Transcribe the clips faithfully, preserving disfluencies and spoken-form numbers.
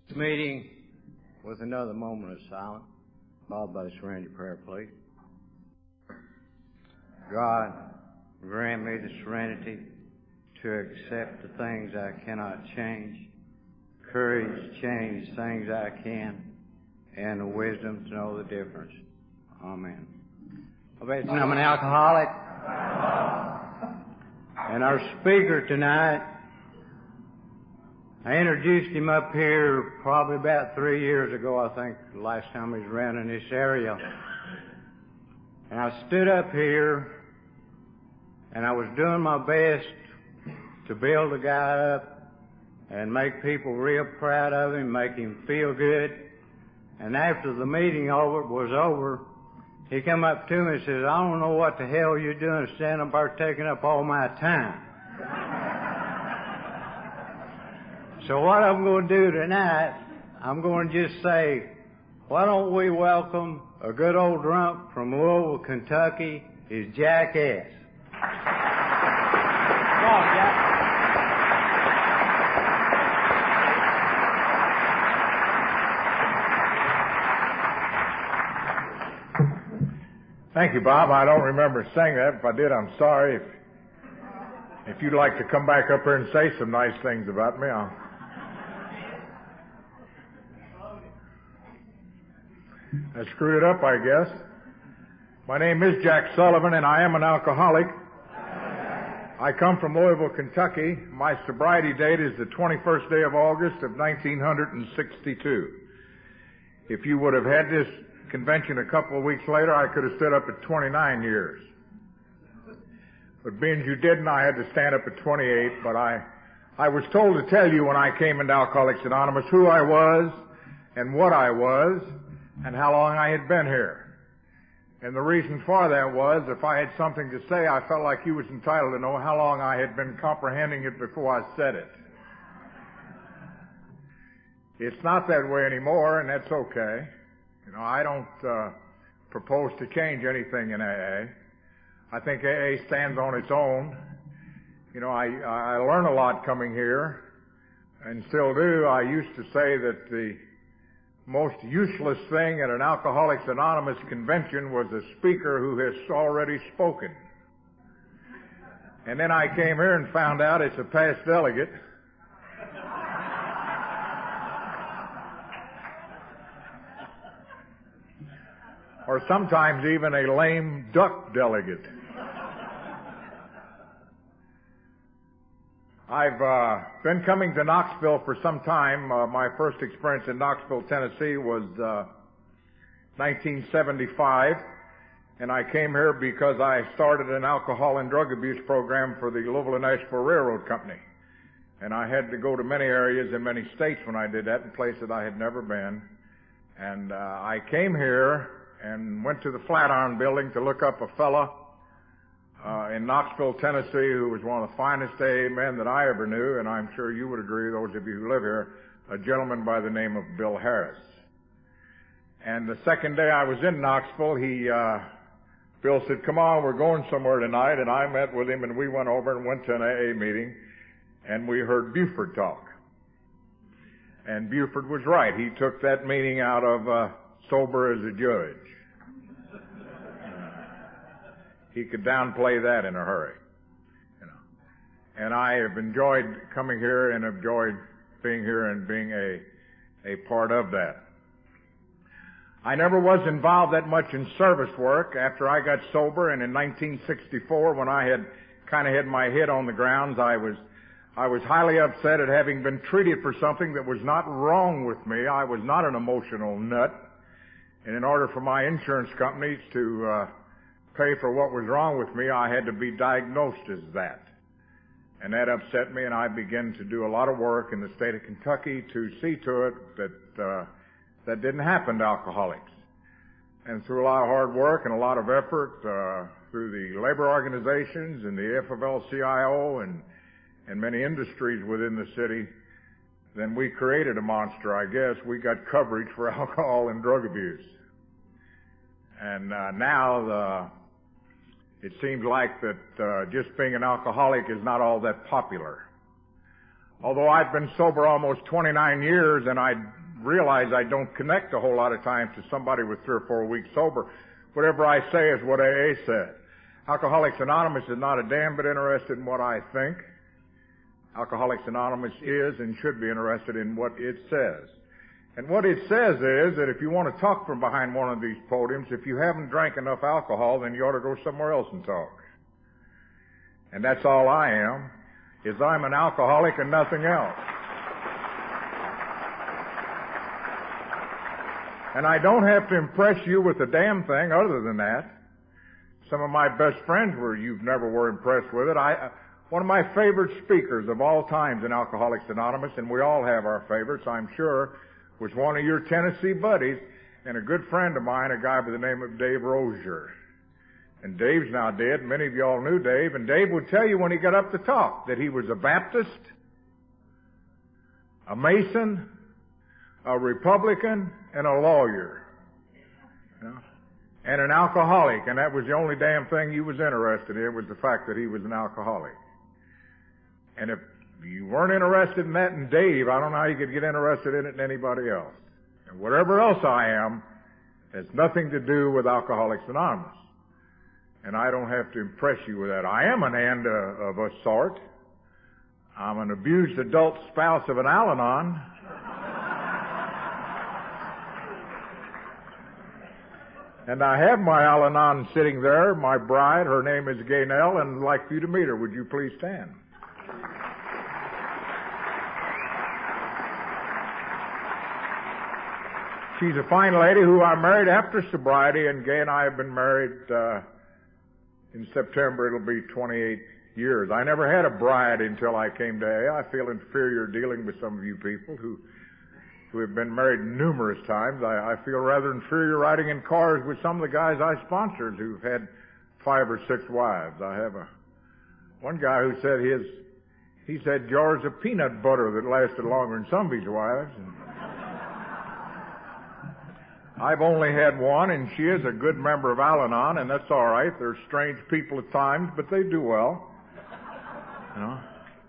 This meeting with another moment of silence, followed by the serenity prayer, please. God, grant me the serenity to accept the things I cannot change, courage to change things I can, and the wisdom to know the difference. Amen. I'm an alcoholic, and our speaker tonight, I introduced him up here probably about three years ago, I think, the last time he was around in this area. And I stood up here, and I was doing my best to build the guy up and make people real proud of him, make him feel good. And after the meeting over was over, he come up to me and says, I don't know what the hell you're doing standing up there taking up all my time. So what I'm going to do tonight, I'm going to just say, why don't we welcome a good old drunk from Louisville, Kentucky, is Jack S. Come on, Jack. Thank you, Bob. I don't remember saying that. If I did, I'm sorry. If, if you'd like to come back up here and say some nice things about me, I'll... I screwed it up, I guess. My name is Jack Sullivan, and I am an alcoholic. I come from Louisville, Kentucky. My sobriety date is the twenty-first day of August of nineteen sixty-two. If you would have had this convention a couple of weeks later, I could have stood up at twenty-nine years. But being you didn't, I had to stand up at twenty-eight, but I, I was told to tell you when I came into Alcoholics Anonymous who I was and what I was and how long I had been here. And the reason for that was, if I had something to say, I felt like you was entitled to know how long I had been comprehending it before I said it. It's not that way anymore, and that's okay. You know, I don't uh, propose to change anything in A A. I think A A stands on its own. You know, I, I learn a lot coming here, and still do. I used to say that the most useless thing at an Alcoholics Anonymous convention was a speaker who has already spoken. And then I came here and found out it's a past delegate. Or sometimes even a lame duck delegate. I've uh, been coming to Knoxville for some time. Uh, my first experience in Knoxville, Tennessee was uh, nineteen seventy-five, and I came here because I started an alcohol and drug abuse program for the Louisville and Nashville Railroad Company. And I had to go to many areas in many states when I did that, in places I had never been. And uh, I came here and went to the Flatiron Building to look up a fella uh, in Knoxville, Tennessee, who was one of the finest A A men that I ever knew, and I'm sure you would agree, those of you who live here, a gentleman by the name of Bill Harris. And the second day I was in Knoxville, he, uh, Bill said, come on, we're going somewhere tonight, and I met with him, and we went over and went to an A A meeting, and we heard Buford talk. And Buford was right. He took that meeting out of uh, sober as a judge. He could downplay that in a hurry, you know. And I have enjoyed coming here and enjoyed being here and being a, a part of that. I never was involved that much in service work after I got sober, and in nineteen sixty-four, when I had kind of had my head on the grounds, I was, I was highly upset at having been treated for something that was not wrong with me. I was not an emotional nut. And in order for my insurance companies to, uh, pay for what was wrong with me, I had to be diagnosed as that. And that upset me, and I began to do a lot of work in the state of Kentucky to see to it that uh, that didn't happen to alcoholics. And through a lot of hard work and a lot of effort, uh, through the labor organizations and the F F L C I O and, and many industries within the city, then we created a monster, I guess. We got coverage for alcohol and drug abuse. And uh, now the it seems like that uh, just being an alcoholic is not all that popular. Although I've been sober almost twenty-nine years and I realize I don't connect a whole lot of times to somebody with three or four weeks sober. Whatever I say is what A A said. Alcoholics Anonymous is not a damn bit interested in what I think. Alcoholics Anonymous is and should be interested in what it says. And what it says is that if you want to talk from behind one of these podiums, if you haven't drank enough alcohol, then you ought to go somewhere else and talk. And that's all I am, is I'm an alcoholic and nothing else. And I don't have to impress you with a damn thing other than that. Some of my best friends were, you've never were impressed with it. I, one of my favorite speakers of all times in Alcoholics Anonymous, and we all have our favorites, I'm sure, was one of your Tennessee buddies and a good friend of mine, a guy by the name of Dave Rozier. And Dave's now dead. Many of you all knew Dave. And Dave would tell you when he got up to talk that he was a Baptist, a Mason, a Republican, and a lawyer. You know, and an alcoholic. And that was the only damn thing he was interested in, was the fact that he was an alcoholic. And if you weren't interested in that in Dave, I don't know how you could get interested in it in anybody else. And whatever else I am has nothing to do with Alcoholics Anonymous. And I don't have to impress you with that. I am an and uh, of a sort. I'm an abused adult spouse of an Al-Anon. And I have my Al-Anon sitting there, my bride. Her name is Gaynell, and I'd like for you to meet her. Would you please stand? She's a fine lady who I married after sobriety, and Gay and I have been married, uh, in September it'll be twenty-eight years. I never had a bride until I came to A A. I feel inferior dealing with some of you people who, who have been married numerous times. I, I feel rather inferior riding in cars with some of the guys I sponsored who've had five or six wives. I have a, one guy who said his, he said jars of peanut butter that lasted longer than some of his wives. And I've only had one, and she is a good member of Al-Anon, and that's all right. They're strange people at times, but they do well. You know?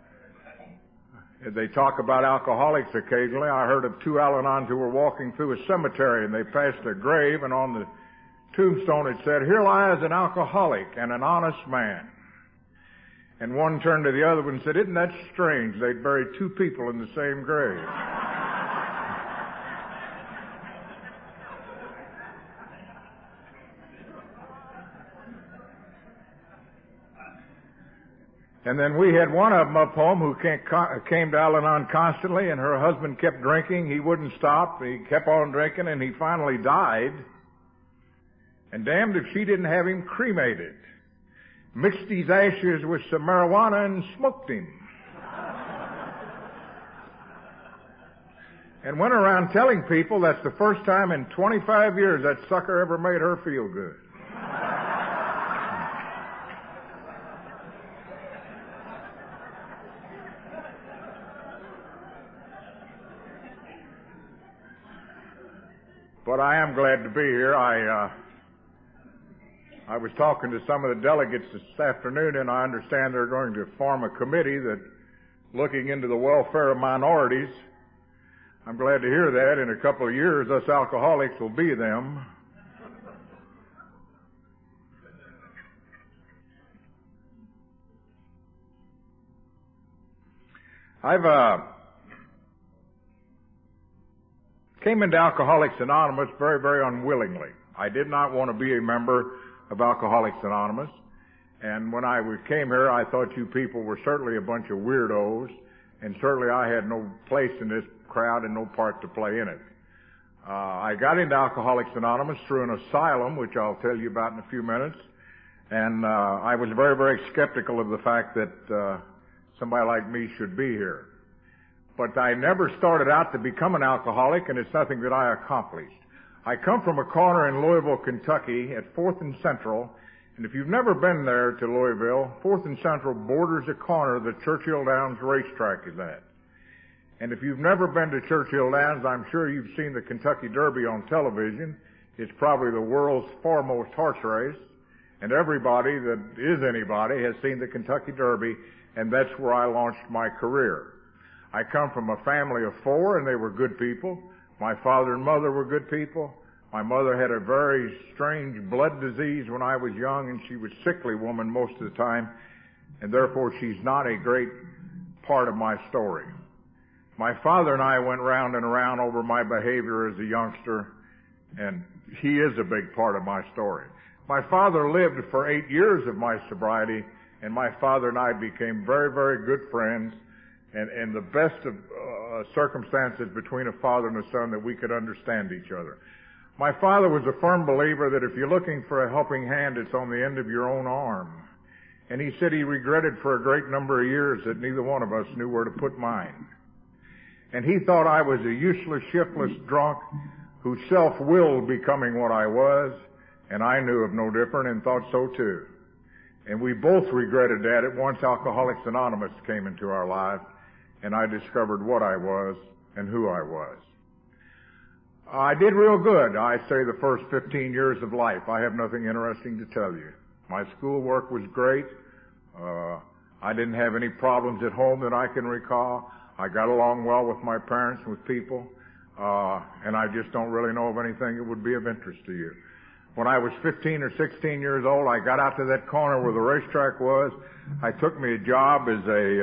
They talk about alcoholics occasionally. I heard of two Al-Anons who were walking through a cemetery, and they passed a grave, and on the tombstone it said, "Here lies an alcoholic and an honest man." And one turned to the other one and said, "Isn't that strange? They'd buried two people in the same grave." And then we had one of them up home who came to Al-Anon constantly, and her husband kept drinking. He wouldn't stop. He kept on drinking, and he finally died. And damned if she didn't have him cremated. Mixed his ashes with some marijuana and smoked him. And went around telling people that's the first time in twenty-five years that sucker ever made her feel good. But I am glad to be here. I uh, I was talking to some of the delegates this afternoon, and I understand they're going to form a committee that looking into the welfare of minorities. I'm glad to hear that. In a couple of years, us alcoholics will be them. I've uh, came into Alcoholics Anonymous very, very unwillingly. I did not want to be a member of Alcoholics Anonymous. And when I came here, I thought you people were certainly a bunch of weirdos, and certainly I had no place in this crowd and no part to play in it. Uh, I got into Alcoholics Anonymous through an asylum, which I'll tell you about in a few minutes. And uh, I was very, very skeptical of the fact that uh, somebody like me should be here. But I never started out to become an alcoholic, and it's nothing that I accomplished. I come from a corner in Louisville, Kentucky at fourth and Central, and if you've never been there to Louisville, fourth and Central borders a corner that Churchill Downs racetrack is at. And if you've never been to Churchill Downs, I'm sure you've seen the Kentucky Derby on television. It's probably the world's foremost horse race, and everybody that is anybody has seen the Kentucky Derby, and that's where I launched my career. I come from a family of four, and they were good people. My father and mother were good people. My mother had a very strange blood disease when I was young, and she was a sickly woman most of the time, and therefore she's not a great part of my story. My father and I went round and around over my behavior as a youngster, and he is a big part of my story. My father lived for eight years of my sobriety, and my father and I became very, very good friends, and, and the best of uh, circumstances between a father and a son that we could understand each other. My father was a firm believer that if you're looking for a helping hand, it's on the end of your own arm. And he said he regretted for a great number of years that neither one of us knew where to put mine. And he thought I was a useless, shiftless drunk whose self-willed becoming what I was, and I knew of no different and thought so too. And we both regretted that at once Alcoholics Anonymous came into our lives, and I discovered what I was and who I was. I did real good, I say, the first fifteen years of life. I have nothing interesting to tell you. My schoolwork was great. Uh, I didn't have any problems at home that I can recall. I got along well with my parents, with people, uh, and I just don't really know of anything that would be of interest to you. When I was fifteen or sixteen years old, I got out to that corner where the racetrack was. I took me a job as a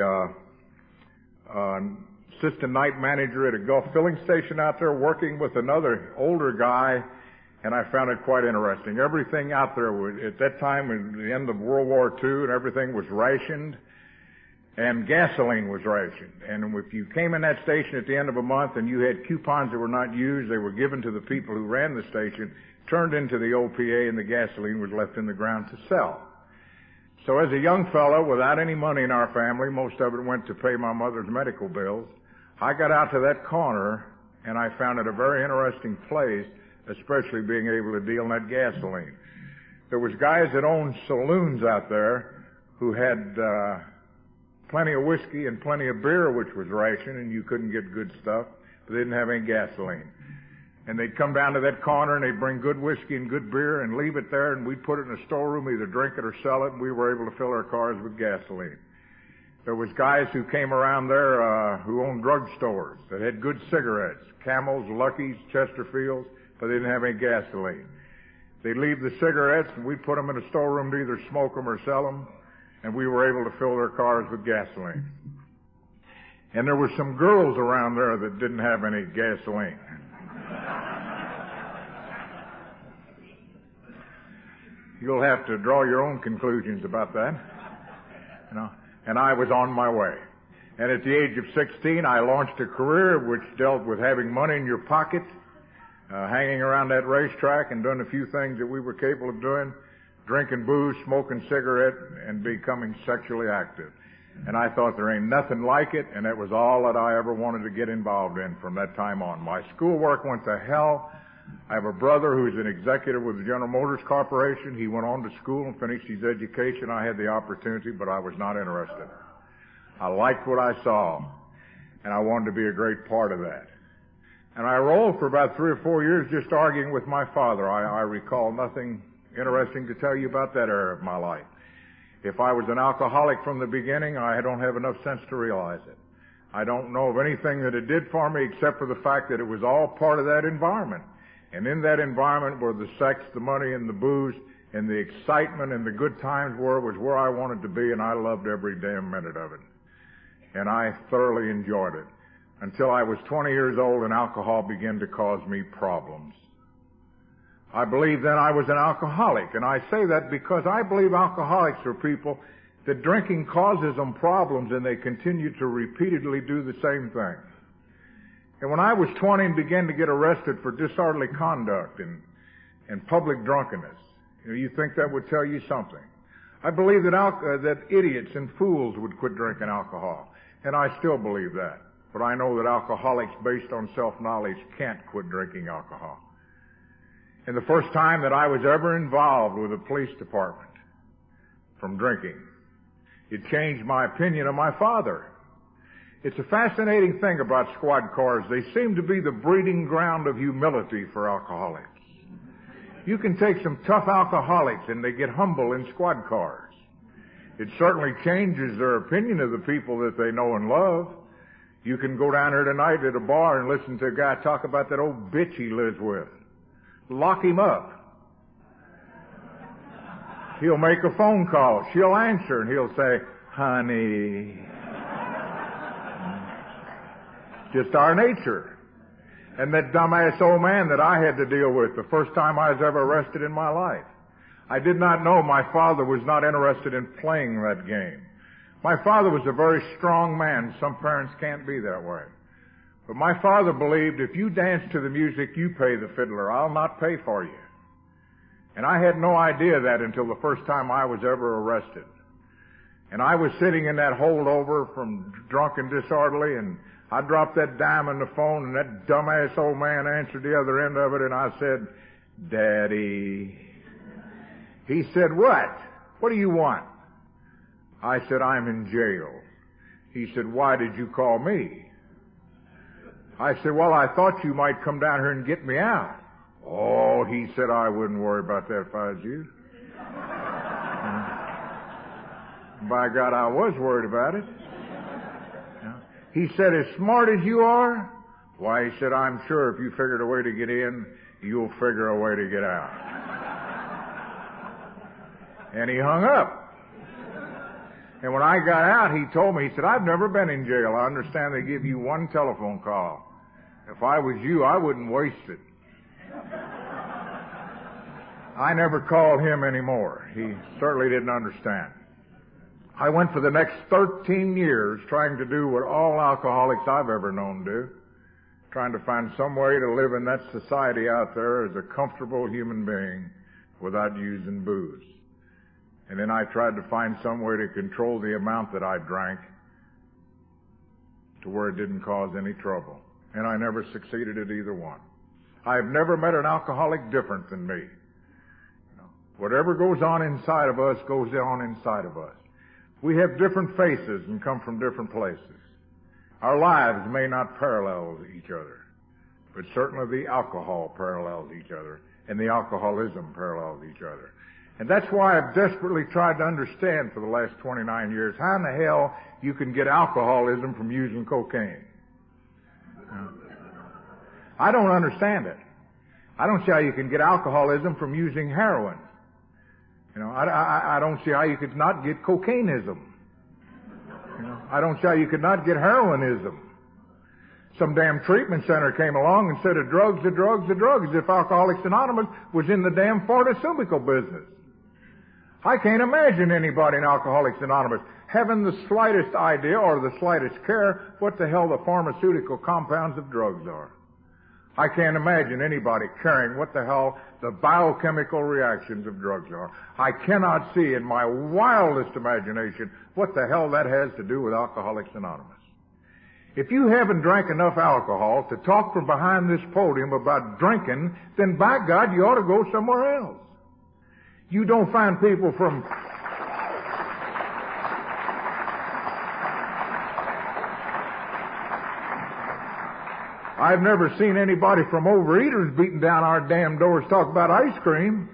uh, uh, assistant night manager at a Gulf filling station out there, working with another older guy, and I found it quite interesting. Everything out there was, at that time, at the end of World War Two, and everything was rationed, and gasoline was rationed. And if you came in that station at the end of a month and you had coupons that were not used, they were given to the people who ran the station, turned into the O P A, and the gasoline was left in the ground to sell. So as a young fellow, without any money in our family, most of it went to pay my mother's medical bills, I got out to that corner, and I found it a very interesting place, especially being able to deal in that gasoline. There was guys that owned saloons out there who had uh, plenty of whiskey and plenty of beer, which was rationed, and you couldn't get good stuff, but they didn't have any gasoline. And they'd come down to that corner, and they'd bring good whiskey and good beer and leave it there, and we'd put it in a storeroom, either drink it or sell it, and we were able to fill our cars with gasoline. There was guys who came around there uh, who owned drugstores that had good cigarettes, Camels, Lucky's, Chesterfields, but they didn't have any gasoline. They'd leave the cigarettes, and we'd put them in a storeroom to either smoke them or sell them, and we were able to fill their cars with gasoline. And there were some girls around there that didn't have any gasoline. You'll have to draw your own conclusions about that. You know, and I was on my way. And at the age of sixteen, I launched a career which dealt with having money in your pocket, uh, hanging around that racetrack and doing a few things that we were capable of doing, drinking booze, smoking cigarette, and becoming sexually active. And I thought there ain't nothing like it, and that was all that I ever wanted to get involved in from that time on. My schoolwork went to hell. I have a brother who's an executive with the General Motors Corporation. He went on to school and finished his education. I had the opportunity, but I was not interested. I liked what I saw, and I wanted to be a great part of that. And I rolled for about three or four years just arguing with my father. I, I recall nothing interesting to tell you about that era of my life. If I was an alcoholic from the beginning, I don't have enough sense to realize it. I don't know of anything that it did for me except for the fact that it was all part of that environment. And in that environment where the sex, the money, and the booze, and the excitement and the good times were, was where I wanted to be, and I loved every damn minute of it. And I thoroughly enjoyed it. Until I was twenty years old and alcohol began to cause me problems. I believe then I was an alcoholic, and I say that because I believe alcoholics are people that drinking causes them problems, and they continue to repeatedly do the same thing. And when I was twenty and began to get arrested for disorderly conduct and, and public drunkenness, you know, you think that would tell you something. I believe that, al- uh, that idiots and fools would quit drinking alcohol, and I still believe that. But I know that alcoholics, based on self-knowledge, can't quit drinking alcohol. And the first time that I was ever involved with the police department from drinking, it changed my opinion of my father. It's a fascinating thing about squad cars. They seem to be the breeding ground of humility for alcoholics. You can take some tough alcoholics and they get humble in squad cars. It certainly changes their opinion of the people that they know and love. You can go down there tonight at a bar and listen to a guy talk about that old bitch he lives with. Lock him up. He'll make a phone call. She'll answer and he'll say, honey. Just our nature. And that dumbass old man that I had to deal with the first time I was ever arrested in my life. I did not know my father was not interested in playing that game. My father was a very strong man. Some parents can't be that way. But my father believed if you dance to the music, you pay the fiddler. I'll not pay for you. And I had no idea of that until the first time I was ever arrested. And I was sitting in that holdover from drunk and disorderly, and I dropped that dime on the phone, and that dumbass old man answered the other end of it, and I said, Daddy. He said, what? What do you want? I said, I'm in jail. He said, why did you call me? I said, well, I thought you might come down here and get me out. Oh, he said, I wouldn't worry about that if I was you. By God, I was worried about it. He said, as smart as you are? Why, he said, I'm sure if you figured a way to get in, you'll figure a way to get out. And he hung up. And when I got out, he told me, he said, I've never been in jail. I understand they give you one telephone call. If I was you, I wouldn't waste it. I never called him anymore. He certainly didn't understand. I went for the next thirteen years trying to do what all alcoholics I've ever known do, trying to find some way to live in that society out there as a comfortable human being without using booze. And then I tried to find some way to control the amount that I drank to where it didn't cause any trouble. And I never succeeded at either one. I've never met an alcoholic different than me. You know, whatever goes on inside of us goes on inside of us. We have different faces and come from different places. Our lives may not parallel each other, but certainly the alcohol parallels each other, and the alcoholism parallels each other. And that's why I've desperately tried to understand for the last twenty-nine years how in the hell you can get alcoholism from using cocaine. I don't understand it. I don't see how you can get alcoholism from using heroin. You know, I, I, I don't see how you could not get cocaineism. You know, I don't see how you could not get heroinism. Some damn treatment center came along and said, "A drugs, a drugs, a drugs," as if Alcoholics Anonymous was in the damn pharmaceutical business. I can't imagine anybody in Alcoholics Anonymous having the slightest idea or the slightest care what the hell the pharmaceutical compounds of drugs are. I can't imagine anybody caring what the hell the biochemical reactions of drugs are. I cannot see in my wildest imagination what the hell that has to do with Alcoholics Anonymous. If you haven't drank enough alcohol to talk from behind this podium about drinking, then by God, you ought to go somewhere else. You don't find people from... I've never seen anybody from Overeaters beating down our damn doors talk about ice cream.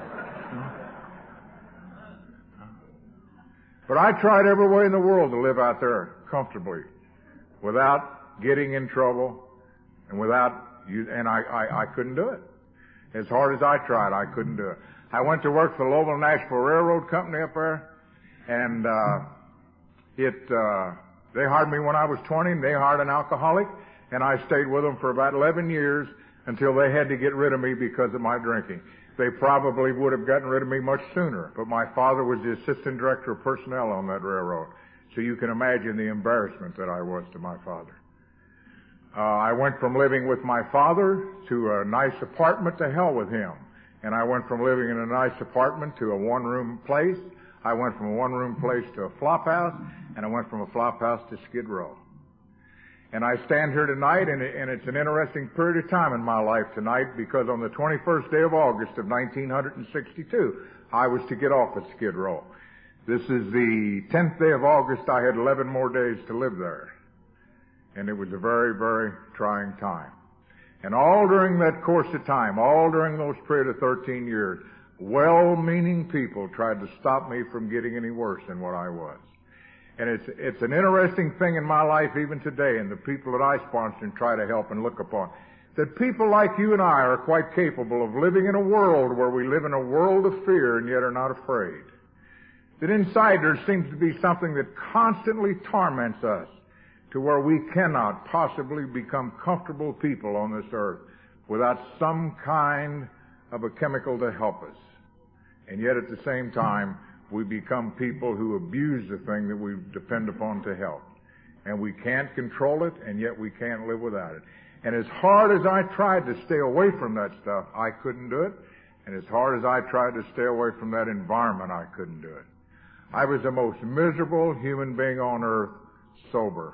But I tried every way in the world to live out there comfortably, without getting in trouble, and without, and I, I, I couldn't do it. As hard as I tried, I couldn't do it. I went to work for the Louisville Nashville Railroad Company up there, and uh, it uh, they hired me when I was twenty, and they hired an alcoholic. And I stayed with them for about eleven years until they had to get rid of me because of my drinking. They probably would have gotten rid of me much sooner, but my father was the assistant director of personnel on that railroad. So you can imagine the embarrassment that I was to my father. Uh, I went from living with my father to a nice apartment to hell with him. And I went from living in a nice apartment to a one-room place. I went from a one-room place to a flop house, and I went from a flop house to Skid Row. And I stand here tonight, and, it, and it's an interesting period of time in my life tonight, because on the twenty-first day of August of nineteen sixty-two, I was to get off at Skid Row. This is the tenth day of August. I had eleven more days to live there. And it was a very, very trying time. And all during that course of time, all during those period of thirteen years, well-meaning people tried to stop me from getting any worse than what I was. And it's, it's an interesting thing in my life even today, and the people that I sponsor and try to help and look upon, that people like you and I are quite capable of living in a world where we live in a world of fear and yet are not afraid. That inside there seems to be something that constantly torments us to where we cannot possibly become comfortable people on this earth without some kind of a chemical to help us. And yet at the same time, we become people who abuse the thing that we depend upon to help. And we can't control it, and yet we can't live without it. And as hard as I tried to stay away from that stuff, I couldn't do it. And as hard as I tried to stay away from that environment, I couldn't do it. I was the most miserable human being on earth, sober.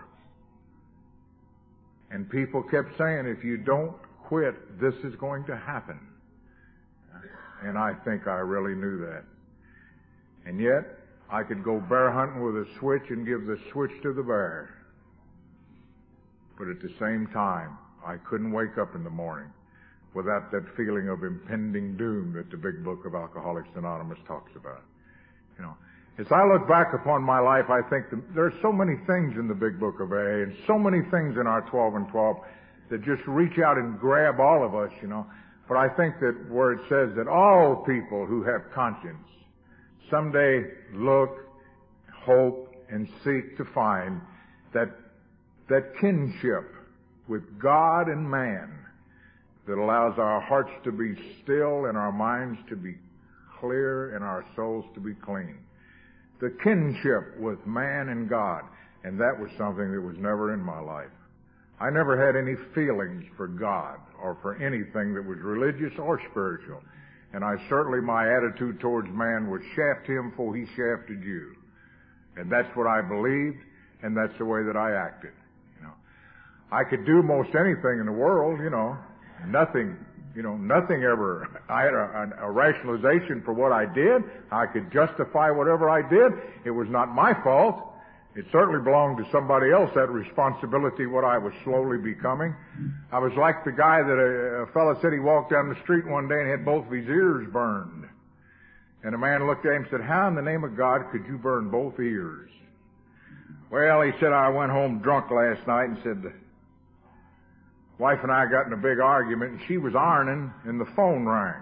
And people kept saying, if you don't quit, this is going to happen. And I think I really knew that. And yet, I could go bear hunting with a switch and give the switch to the bear. But at the same time, I couldn't wake up in the morning without that feeling of impending doom that the big book of Alcoholics Anonymous talks about. You know, as I look back upon my life, I think that there are so many things in the big book of A A and so many things in our twelve and twelve that just reach out and grab all of us, you know. But I think that where it says that all people who have conscience someday look, hope, and seek to find that that kinship with God and man that allows our hearts to be still and our minds to be clear and our souls to be clean. The kinship with man and God. And that was something that was never in my life. I never had any feelings for God or for anything that was religious or spiritual. And I certainly, my attitude towards man was shaft him for he shafted you. And that's what I believed, and that's the way that I acted. You know, I could do most anything in the world, you know. Nothing, you know, nothing ever. I had a, a, a rationalization for what I did. I could justify whatever I did. It was not my fault. It certainly belonged to somebody else, that responsibility, what I was slowly becoming. I was like the guy that a, a fellow said he walked down the street one day and had both of his ears burned. And a man looked at him and said, how in the name of God could you burn both ears? Well, he said, I went home drunk last night, and said, the wife and I got in a big argument, and she was ironing, and the phone rang.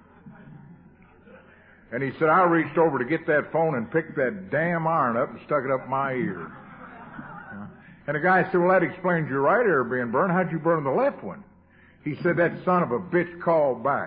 And he said, I reached over to get that phone and picked that damn iron up and stuck it up my ear. And the guy said, well, that explains your right ear being burned. How'd you burn the left one? He said, that son of a bitch called back.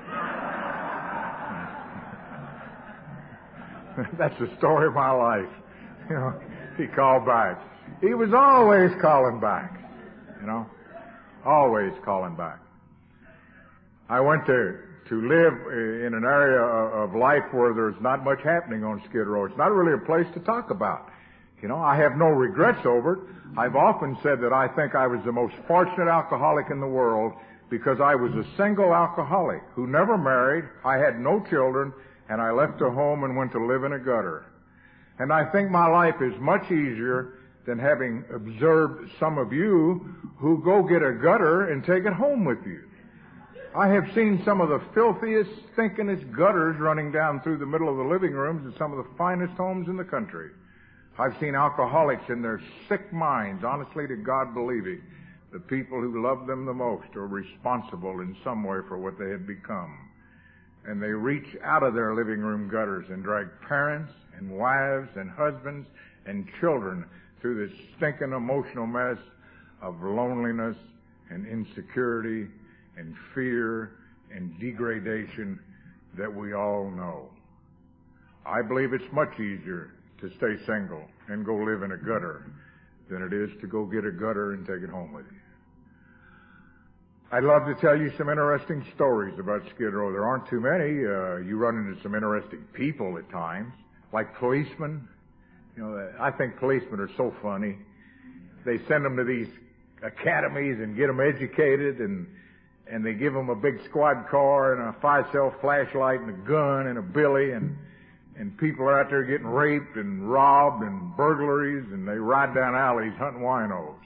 That's the story of my life. You know, he called back. He was always calling back. You know, always calling back. I went to to live in an area of life where there's not much happening on Skid Row. It's not really a place to talk about. You know, I have no regrets over it. I've often said that I think I was the most fortunate alcoholic in the world because I was a single alcoholic who never married, I had no children, and I left a home and went to live in a gutter. And I think my life is much easier than having observed some of you who go get a gutter and take it home with you. I have seen some of the filthiest, stinkingest gutters running down through the middle of the living rooms of some of the finest homes in the country. I've seen alcoholics in their sick minds, honestly to God believing, the people who love them the most are responsible in some way for what they had become. And they reach out of their living room gutters and drag parents and wives and husbands and children through this stinking emotional mess of loneliness and insecurity and fear and degradation that we all know. I believe it's much easier to stay single and go live in a gutter than it is to go get a gutter and take it home with you. I'd love to tell you some interesting stories about Skid Row. There aren't too many. Uh, you run into some interesting people at times, like policemen. You know, I think policemen are so funny. They send them to these academies and get them educated, and and they give them a big squad car and a five-cell flashlight and a gun and a billy, and and people are out there getting raped and robbed and burglaries, and they ride down alleys hunting winos.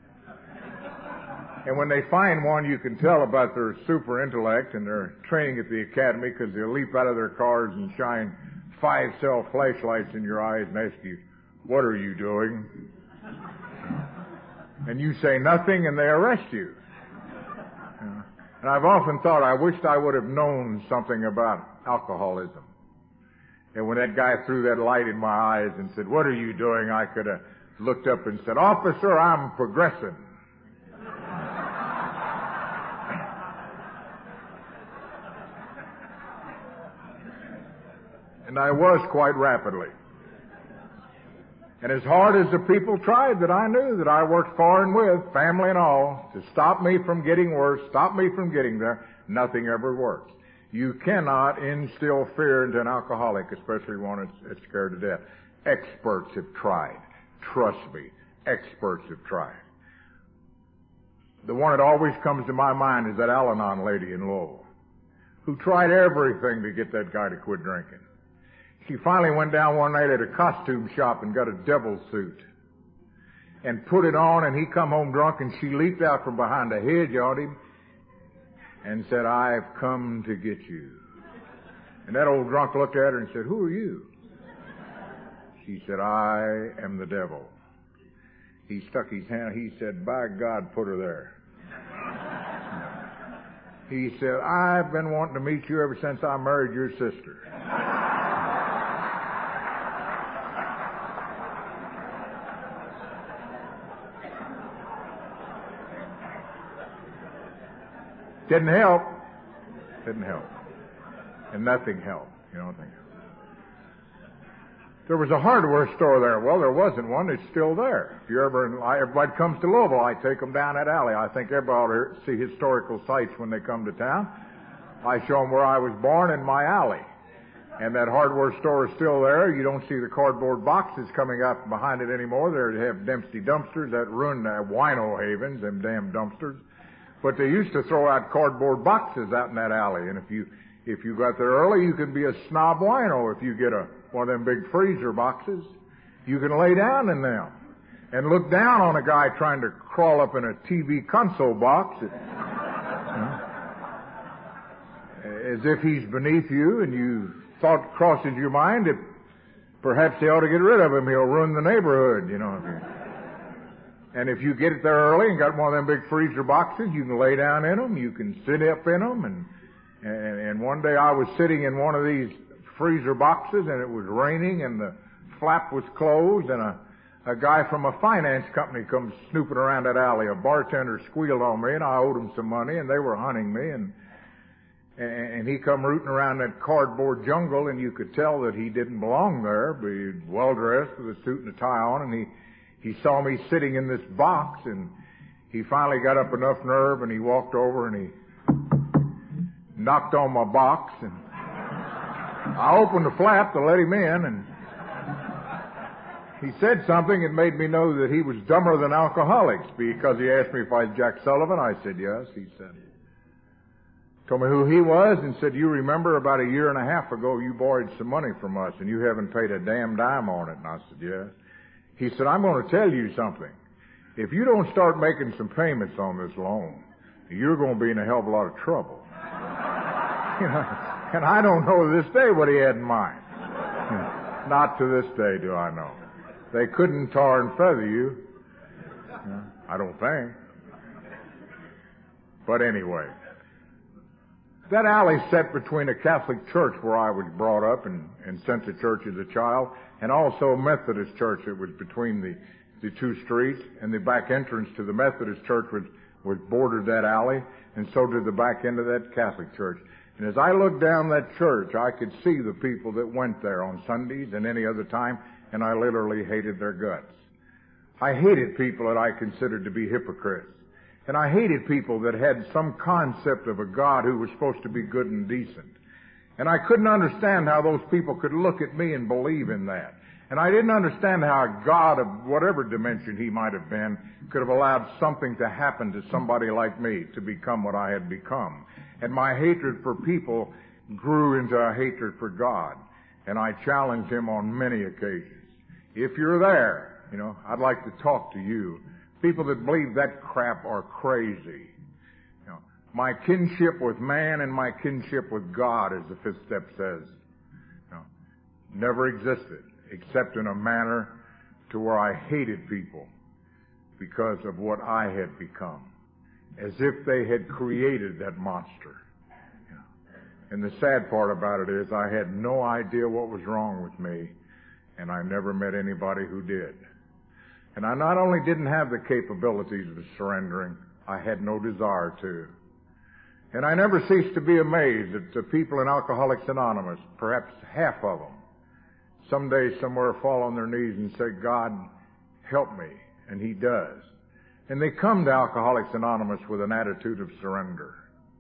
And when they find one, you can tell about their super intellect and their training at the academy, because they'll leap out of their cars and shine five-cell flashlights in your eyes and ask you, what are you doing? And you say nothing and they arrest you. And I've often thought I wished I would have known something about alcoholism. And when that guy threw that light in my eyes and said, what are you doing? I could have looked up and said, officer, I'm progressing. And I was quite rapidly. And as hard as the people tried that I knew that I worked for and with, family and all, to stop me from getting worse, stop me from getting there, nothing ever works. You cannot instill fear into an alcoholic, especially one that's, that's scared to death. Experts have tried. Trust me, experts have tried. The one that always comes to my mind is that Al-Anon lady in Louisville, who tried everything to get that guy to quit drinking. She finally went down one night at a costume shop and got a devil suit and put it on, and he come home drunk, and she leaped out from behind a hedge on him and said, I've come to get you. And that old drunk looked at her and said, who are you? She said, I am the devil. He stuck his hand, he said, by God, put her there. He said, I've been wanting to meet you ever since I married your sister. Didn't help. Didn't help. And nothing helped. You know, nothing helped. There was a hardware store there. Well, there wasn't one. It's still there. If you ever, everybody comes to Louisville, I take them down that alley. I think everybody ought to see historical sites when they come to town. I show them where I was born in my alley. And that hardware store is still there. You don't see the cardboard boxes coming out behind it anymore. They have Dempsey dumpsters that ruined the Wino Havens, them damn dumpsters. But they used to throw out cardboard boxes out in that alley. And if you if you got there early, you could be a snob wino. If you get a one of them big freezer boxes, you can lay down in them and look down on a guy trying to crawl up in a T V console box, it, you know, as if he's beneath you. And you thought crosses your mind that perhaps they ought to get rid of him. He'll ruin the neighborhood, you know. If you, And if you get it there early and got one of them big freezer boxes, you can lay down in them, you can sit up in them. And, and, and one day I was sitting in one of these freezer boxes, and it was raining, and the flap was closed, and a, a guy from a finance company comes snooping around that alley. A bartender squealed on me, and I owed him some money, and they were hunting me, and and he come rooting around that cardboard jungle, and you could tell that he didn't belong there, but he was well-dressed with a suit and a tie on, and he He saw me sitting in this box, and he finally got up enough nerve, and he walked over and he knocked on my box, and I opened the flap to let him in, and he said something that made me know that he was dumber than alcoholics, because he asked me if I was Jack Sullivan. I said yes. He said, told me who he was, and said, you remember about a year and a half ago you borrowed some money from us, and you haven't paid a damn dime on it. And I said yes. He said, I'm going to tell you something. If you don't start making some payments on this loan, you're going to be in a hell of a lot of trouble. You know, and I don't know to this day what he had in mind. Not to this day do I know. They couldn't tar and feather you. I don't think. But anyway, that alley sat between a Catholic church where I was brought up and, and sent to church as a child, and also a Methodist church that was between the, the two streets, and the back entrance to the Methodist church was, was bordered that alley, and so did the back end of that Catholic church. And as I looked down that church, I could see the people that went there on Sundays and any other time, and I literally hated their guts. I hated people that I considered to be hypocrites. And I hated people that had some concept of a God who was supposed to be good and decent. And I couldn't understand how those people could look at me and believe in that. And I didn't understand how a God of whatever dimension he might have been could have allowed something to happen to somebody like me to become what I had become. And my hatred for people grew into a hatred for God. And I challenged him on many occasions. If you're there, you know, I'd like to talk to you. People that believe that crap are crazy. You know, my kinship with man and my kinship with God, as the fifth step says, you know, never existed except in a manner to where I hated people because of what I had become, as if they had created that monster. And the sad part about it is I had no idea what was wrong with me, and I never met anybody who did. And I not only didn't have the capabilities of surrendering, I had no desire to. And I never ceased to be amazed at the people in Alcoholics Anonymous, perhaps half of them, someday somewhere fall on their knees and say, God, help me. And He does. And they come to Alcoholics Anonymous with an attitude of surrender.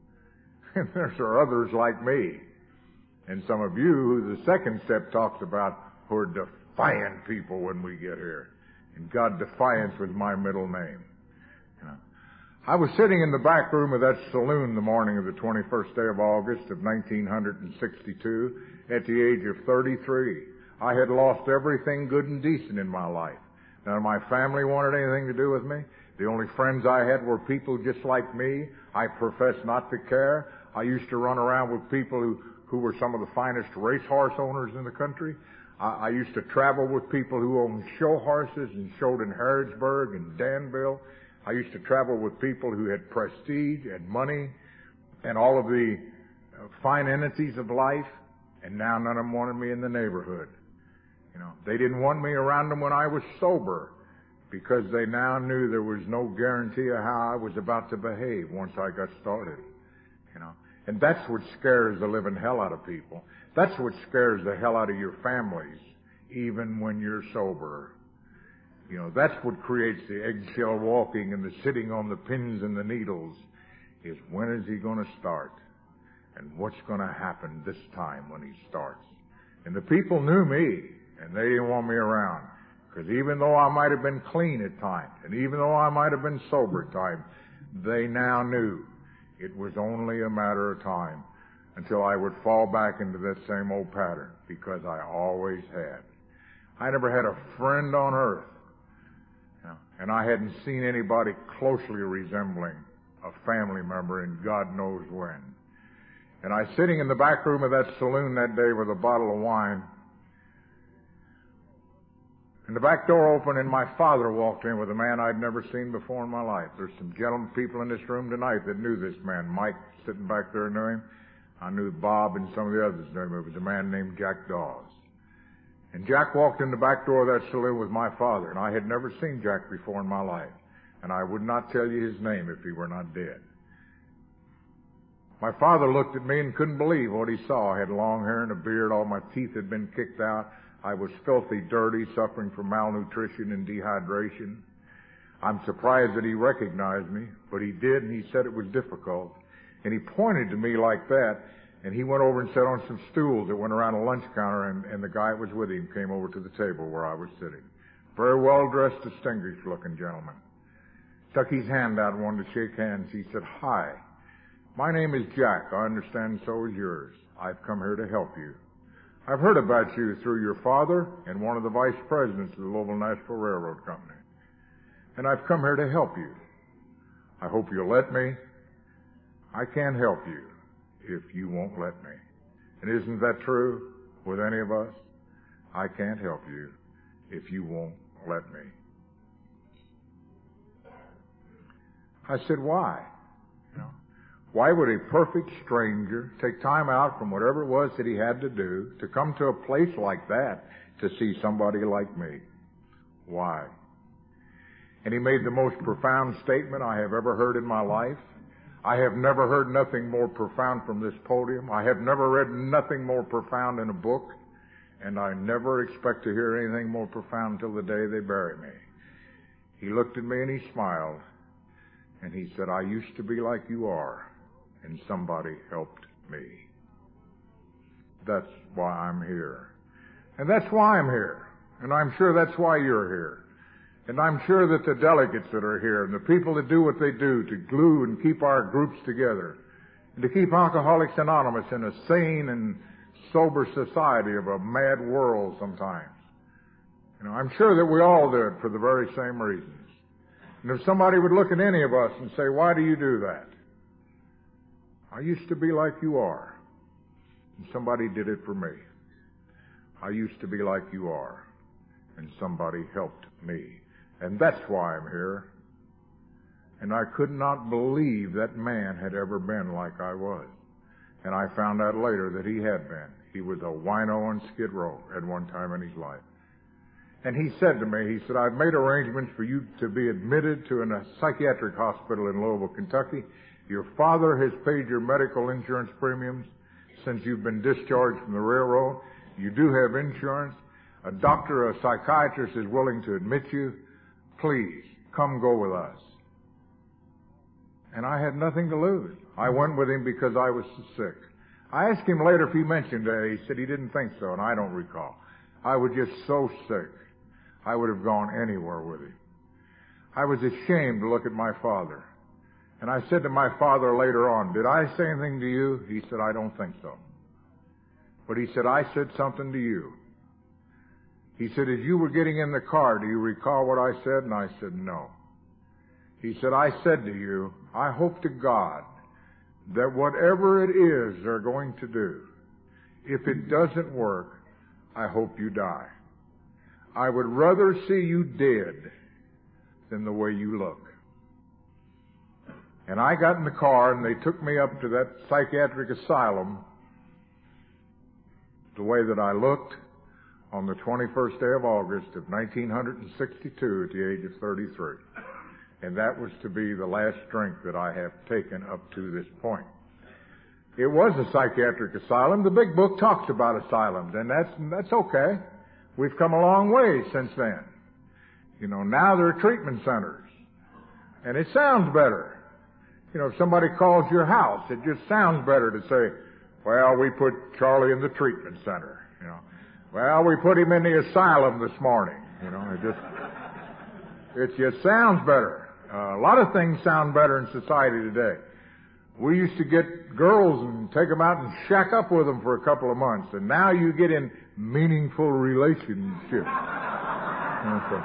And there are others like me, and some of you who the second step talks about, who are defiant people when we get here. And God, defiance was my middle name. You know, I was sitting in the back room of that saloon the morning of the twenty-first day of August of nineteen sixty-two at the age of thirty-three. I had lost everything good and decent in my life. None of my family wanted anything to do with me. The only friends I had were people just like me. I professed not to care. I used to run around with people who, who were some of the finest racehorse owners in the country. I, I used to travel with people who owned show horses and showed in Harrodsburg and Danville. I used to travel with people who had prestige and money and all of the uh, fine entities of life, and now none of them wanted me in the neighborhood. You know, they didn't want me around them when I was sober, because they now knew there was no guarantee of how I was about to behave once I got started. You know, and that's what scares the living hell out of people. That's what scares the hell out of your families, even when you're sober. You know, that's what creates the eggshell walking and the sitting on the pins and the needles, is when is he going to start? And what's going to happen this time when he starts? And the people knew me, and they didn't want me around. Because even though I might have been clean at times, and even though I might have been sober at times, they now knew it was only a matter of time until I would fall back into that same old pattern, because I always had. I never had a friend on earth, you know, and I hadn't seen anybody closely resembling a family member in God knows when. And I was sitting in the back room of that saloon that day with a bottle of wine, and the back door opened, and my father walked in with a man I'd never seen before in my life. There's some gentlemen people in this room tonight that knew this man. Mike, sitting back there, knew him. I knew Bob and some of the others knew him. It was a man named Jack Dawes. And Jack walked in the back door of that saloon with my father, and I had never seen Jack before in my life. And I would not tell you his name if he were not dead. My father looked at me and couldn't believe what he saw. I had long hair and a beard. All my teeth had been kicked out. I was filthy dirty, suffering from malnutrition and dehydration. I'm surprised that he recognized me, but he did, and he said it was difficult. And he pointed to me like that, and he went over and sat on some stools that went around a lunch counter, and, and the guy that was with him came over to the table where I was sitting. Very well-dressed, distinguished-looking gentleman. Stuck his hand out and wanted to shake hands. He said, "Hi, my name is Jack. I understand so is yours. I've come here to help you. I've heard about you through your father and one of the vice presidents of the Louisville Nashville Railroad Company. And I've come here to help you. I hope you'll let me. I can't help you if you won't let me." And isn't that true with any of us? I can't help you if you won't let me. I said, why? You know, why would a perfect stranger take time out from whatever it was that he had to do to come to a place like that to see somebody like me? Why? And he made the most profound statement I have ever heard in my life. I have never heard nothing more profound from this podium. I have never read nothing more profound in a book. And I never expect to hear anything more profound until the day they bury me. He looked at me and he smiled. And he said, "I used to be like you are, and somebody helped me. That's why I'm here. And that's why I'm here. And I'm sure that's why you're here. And I'm sure that the delegates that are here and the people that do what they do to glue and keep our groups together and to keep Alcoholics Anonymous in a sane and sober society of a mad world sometimes. You know, I'm sure that we all do it for the very same reasons. And if somebody would look at any of us and say, why do you do that? I used to be like you are. And somebody did it for me. I used to be like you are. and somebody helped me. And that's why I'm here. And I could not believe that man had ever been like I was. And I found out later that he had been. He was a wino on Skid Row at one time in his life. And he said to me, he said, I've made arrangements for you to be admitted to a psychiatric hospital in Louisville, Kentucky. Your father has paid your medical insurance premiums since you've been discharged from the railroad. You do have insurance. A doctor, a psychiatrist is willing to admit you. Please, come go with us. And I had nothing to lose. I went with him because I was sick. I asked him later if he mentioned that. He said he didn't think so, and I don't recall. I was just so sick. I would have gone anywhere with him. I was ashamed to look at my father. And I said to my father later on, did I say anything to you? He said, I don't think so. But he said, I said something to you. He said, as you were getting in the car, do you recall what I said? And I said, no. He said, I said to you, I hope to God that whatever it is they're going to do, if it doesn't work, I hope you die. I would rather see you dead than the way you look. And I got in the car and they took me up to that psychiatric asylum the way that I looked on the twenty-first day of August of nineteen sixty-two at the age of thirty-three. And that was to be the last drink that I have taken up to this point. It was a psychiatric asylum. The big book talks about asylums, and that's that's okay. We've come a long way since then. You know, now there are treatment centers. And it sounds better. You know, if somebody calls your house, it just sounds better to say, well, we put Charlie in the treatment center. You know, well, we put him in the asylum this morning. You know, it just, it just sounds better. Uh, a lot of things sound better in society today. We used to get girls and take them out and shack up with them for a couple of months, and now you get in meaningful relationships. Okay.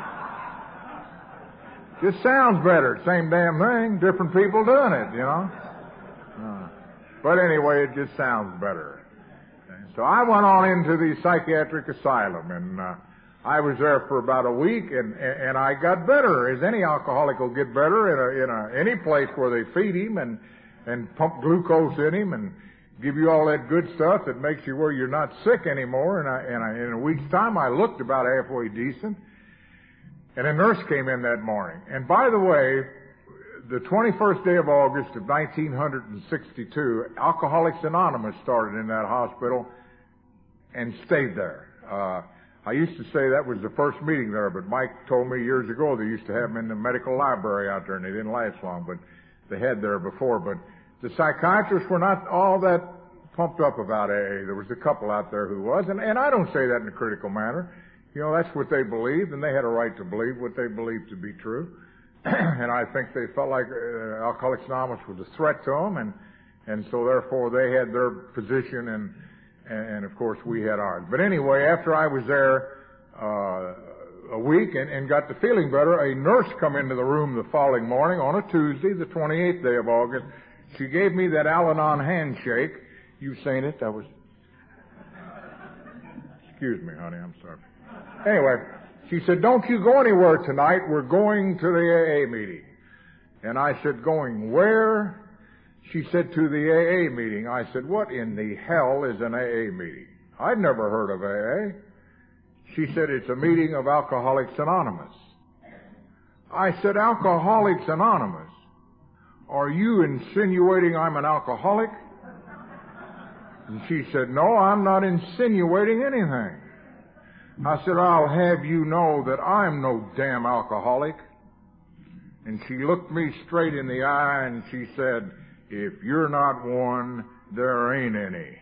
Just sounds better. Same damn thing, different people doing it, you know. Uh, but anyway, it just sounds better. So I went on into the psychiatric asylum, and uh, I was there for about a week, and and I got better, as any alcoholic will get better in a in a any place where they feed him and and pump glucose in him and give you all that good stuff that makes you where you're not sick anymore. And I, and I, in a week's time, I looked about halfway decent. And a nurse came in that morning. And by the way, the twenty-first day of August of nineteen sixty-two, Alcoholics Anonymous started in that hospital and stayed there. Uh, I used to say that was the first meeting there, but Mike told me years ago they used to have them in the medical library out there, and they didn't last long, but they had there before. But the psychiatrists were not all that pumped up about A A. There was a couple out there who was, and, and I don't say that in a critical manner. You know, that's what they believed, and they had a right to believe what they believed to be true. And I think they felt like uh, Alcoholics Anonymous was a threat to them, and and so therefore they had their position, and and of course we had ours. But anyway, after I was there uh, a week and, and got to feeling better, a nurse come into the room the following morning on a Tuesday, the twenty-eighth day of August. She gave me that Al-Anon handshake. You've seen it. That was. Excuse me, honey. I'm sorry. Anyway, she said, don't you go anywhere tonight. We're going to the A A meeting. And I said, going where? She said, to the A A meeting. I said, what in the hell is an A A meeting? I'd never heard of A A. She said, it's a meeting of Alcoholics Anonymous. I said, Alcoholics Anonymous? Are you insinuating I'm an alcoholic? And she said, no, I'm not insinuating anything. I said, I'll have you know that I'm no damn alcoholic. And she looked me straight in the eye and she said, if you're not one, there ain't any.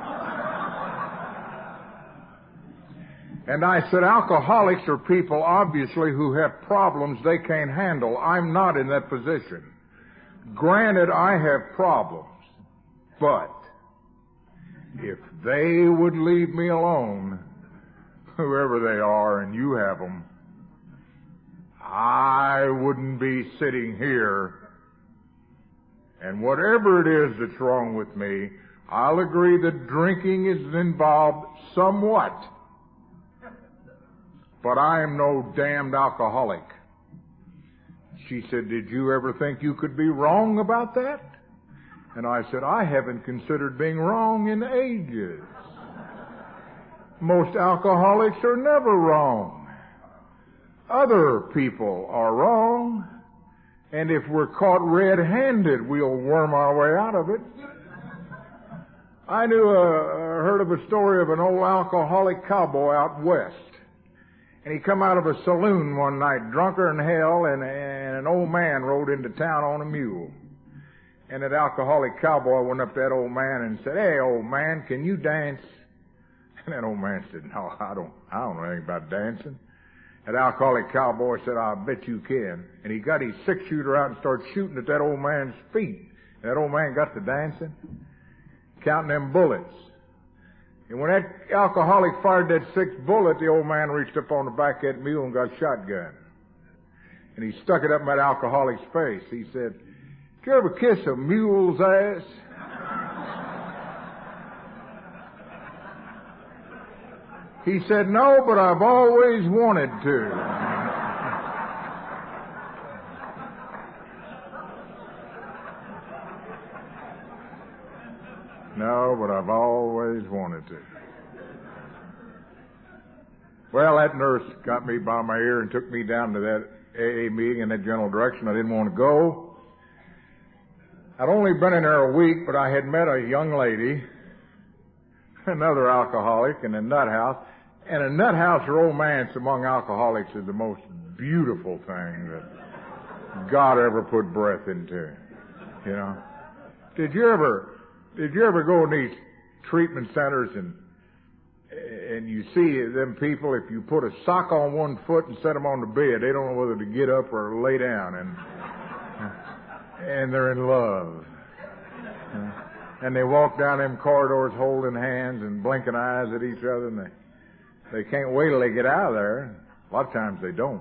And I said, alcoholics are people, obviously, who have problems they can't handle. I'm not in that position. Granted, I have problems. But if they would leave me alone, whoever they are, and you have them, I wouldn't be sitting here. And whatever it is that's wrong with me, I'll agree that drinking is involved somewhat. but I am no damned alcoholic. She said, did you ever think you could be wrong about that? And I said, I haven't considered being wrong in ages. Most alcoholics are never wrong. Other people are wrong, and if we're caught red-handed, we'll worm our way out of it. I knew a, heard of a story of an old alcoholic cowboy out west. And he come out of a saloon one night, drunker than hell, and, and an old man rode into town on a mule. And that alcoholic cowboy went up to that old man and said, hey, old man, can you dance? And that old man said, no, I don't, I don't know anything about dancing. That alcoholic cowboy said, I bet you can. And he got his six-shooter out and started shooting at that old man's feet. And that old man got to dancing, counting them bullets. And when that alcoholic fired that sixth bullet, the old man reached up on the back of that mule and got shotgun. And he stuck it up in that alcoholic's face. He said, did you ever kiss a mule's ass? He said, no, but I've always wanted to. No, but I've always wanted to. Well, that nurse got me by my ear and took me down to that A A meeting in that general direction. I didn't want to go. I'd only been in there a week, but I had met a young lady, another alcoholic, in a nut house. And a nut house romance among alcoholics is the most beautiful thing that God ever put breath into. You know? Did you ever... Did you ever go in these treatment centers and and you see them people, if you put a sock on one foot and set them on the bed, they don't know whether to get up or lay down, and and they're in love. And they walk down them corridors holding hands and blinking eyes at each other, and they, they can't wait till they get out of there. A lot of times they don't.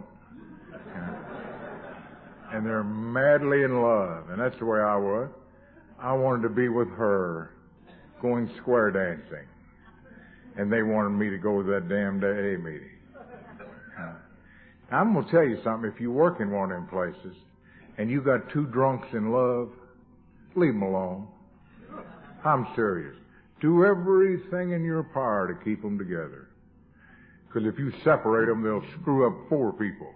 And they're madly in love, and that's the way I was. I wanted to be with her, going square dancing. And they wanted me to go to that damn A A meeting. Uh, I'm going to tell you something. If you work in one of them places, and you got two drunks in love, leave them alone. I'm serious. Do everything in your power to keep them together. Because if you separate them, they'll screw up four people.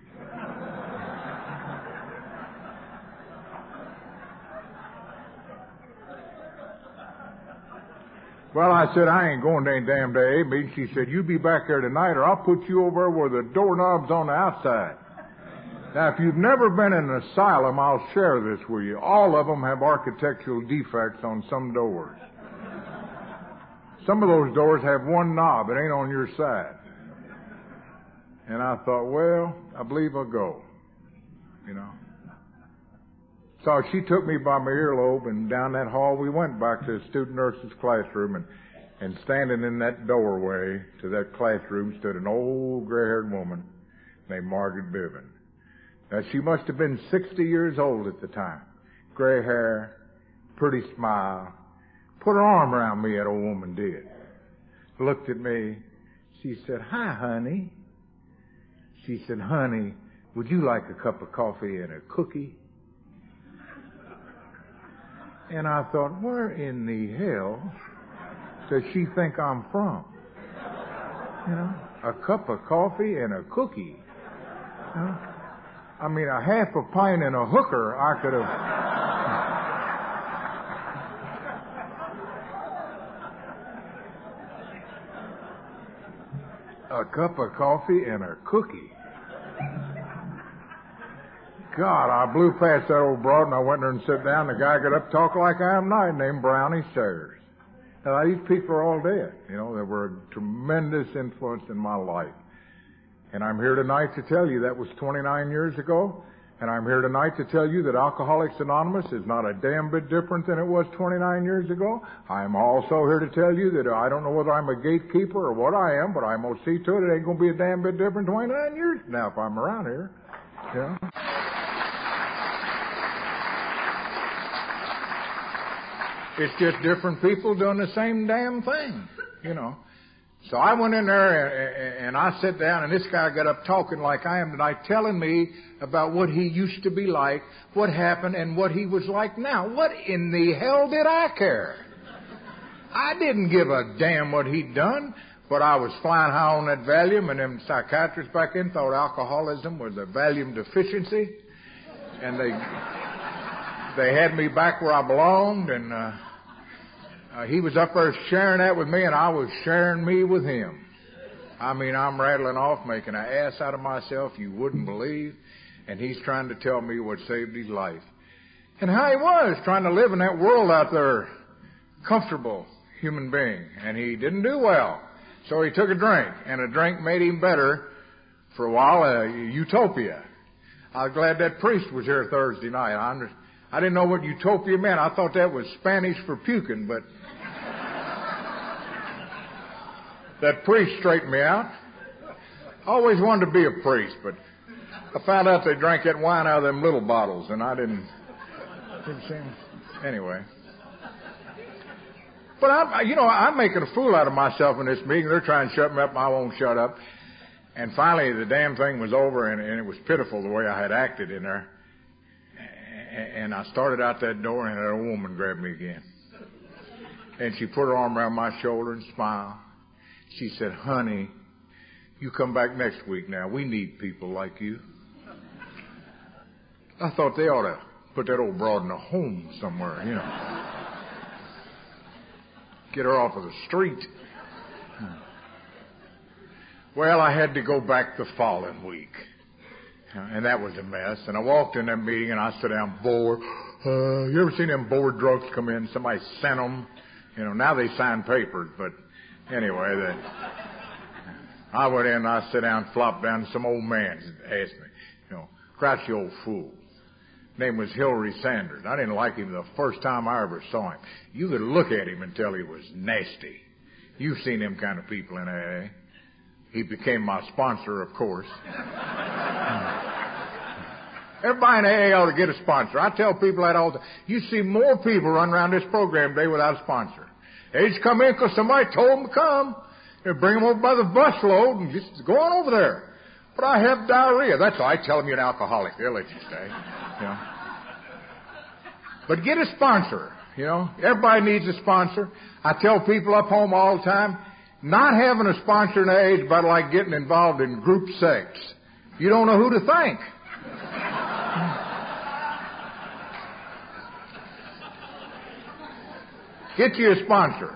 Well, I said, I ain't going to any damn A A meeting. She said, you be back there tonight or I'll put you over where the doorknob's on the outside. Now, if you've never been in an asylum, I'll share this with you. All of them have architectural defects on some doors. Some of those doors have one knob. It ain't on your side. And I thought, well, I believe I'll go. You know. So she took me by my earlobe, and down that hall we went back to the student nurse's classroom, and, and standing in that doorway to that classroom stood an old gray-haired woman named Margaret Biven. Now, she must have been sixty years old at the time. Gray hair, pretty smile. Put her arm around me, that old woman did. Looked at me. She said, hi, honey. She said, honey, would you like a cup of coffee and a cookie? And I thought, where in the hell does she think I'm from? You know, a cup of coffee and a cookie. You know? I mean, a half a pint and a hooker, I could have... A cup of coffee and a cookie. God, I blew past that old broad and I went there and sat down. The guy got up talking like I am now, named Brownie Sayers. Now, these people are all dead. You know, they were a tremendous influence in my life. And I'm here tonight to tell you that was twenty-nine years ago. And I'm here tonight to tell you that Alcoholics Anonymous is not a damn bit different than it was twenty-nine years ago. I'm also here to tell you that I don't know whether I'm a gatekeeper or what I am, but I'm going to see to it it ain't going to be a damn bit different twenty-nine years from now if I'm around here. You know? It's just different people doing the same damn thing, you know. So I went in there and, and I sat down, and this guy got up talking like I am tonight, telling me about what he used to be like, what happened, and what he was like now. What in the hell did I care? I didn't give a damn what he'd done, but I was flying high on that Valium, and them psychiatrists back then thought alcoholism was a Valium deficiency, and they they had me back where I belonged, and uh, uh, he was up there sharing that with me, and I was sharing me with him. I mean, I'm rattling off, making an ass out of myself you wouldn't believe, and he's trying to tell me what saved his life. And how he was trying to live in that world out there, comfortable human being, and he didn't do well. So he took a drink, and a drink made him better for a while, uh, utopia. I was glad that priest was here Thursday night. I, under, I didn't know what utopia meant. I thought that was Spanish for puking, but that priest straightened me out. I always wanted to be a priest, but I found out they drank that wine out of them little bottles, and I didn't, didn't see. Anyway. But I'm, you know, I'm making a fool out of myself in this meeting. They're trying to shut me up, and I won't shut up. And finally, the damn thing was over, and, and it was pitiful the way I had acted in there. And I started out that door, and that old woman grabbed me again. And she put her arm around my shoulder and smiled. She said, "Honey, you come back next week now. We need people like you." I thought they ought to put that old broad in a home somewhere, you know. Get her off of the street. Well, I had to go back the following week. And that was a mess. And I walked in that meeting, and I sat down bored. Uh, you ever seen them bored drunks come in? Somebody sent them. You know, now they sign papers. But anyway, they, I went in, and I sat down, flopped down. Some old man asked me, you know, grouchy old fool. Name was Hillary Sanders. I didn't like him the first time I ever saw him. You could look at him and tell he was nasty. You've seen them kind of people in A A. He became my sponsor, of course. Everybody in A A ought to get a sponsor. I tell people that all the time. You see more people run around this program today without a sponsor. They just come in because somebody told them to come. They bring them over by the busload and just go on over there. But I have diarrhea. That's all. I tell them you're an alcoholic. They'll let you stay. You know. But get a sponsor. You know, everybody needs a sponsor. I tell people up home all the time, not having a sponsor in A A is about like getting involved in group sex. You don't know who to thank. Get you a sponsor.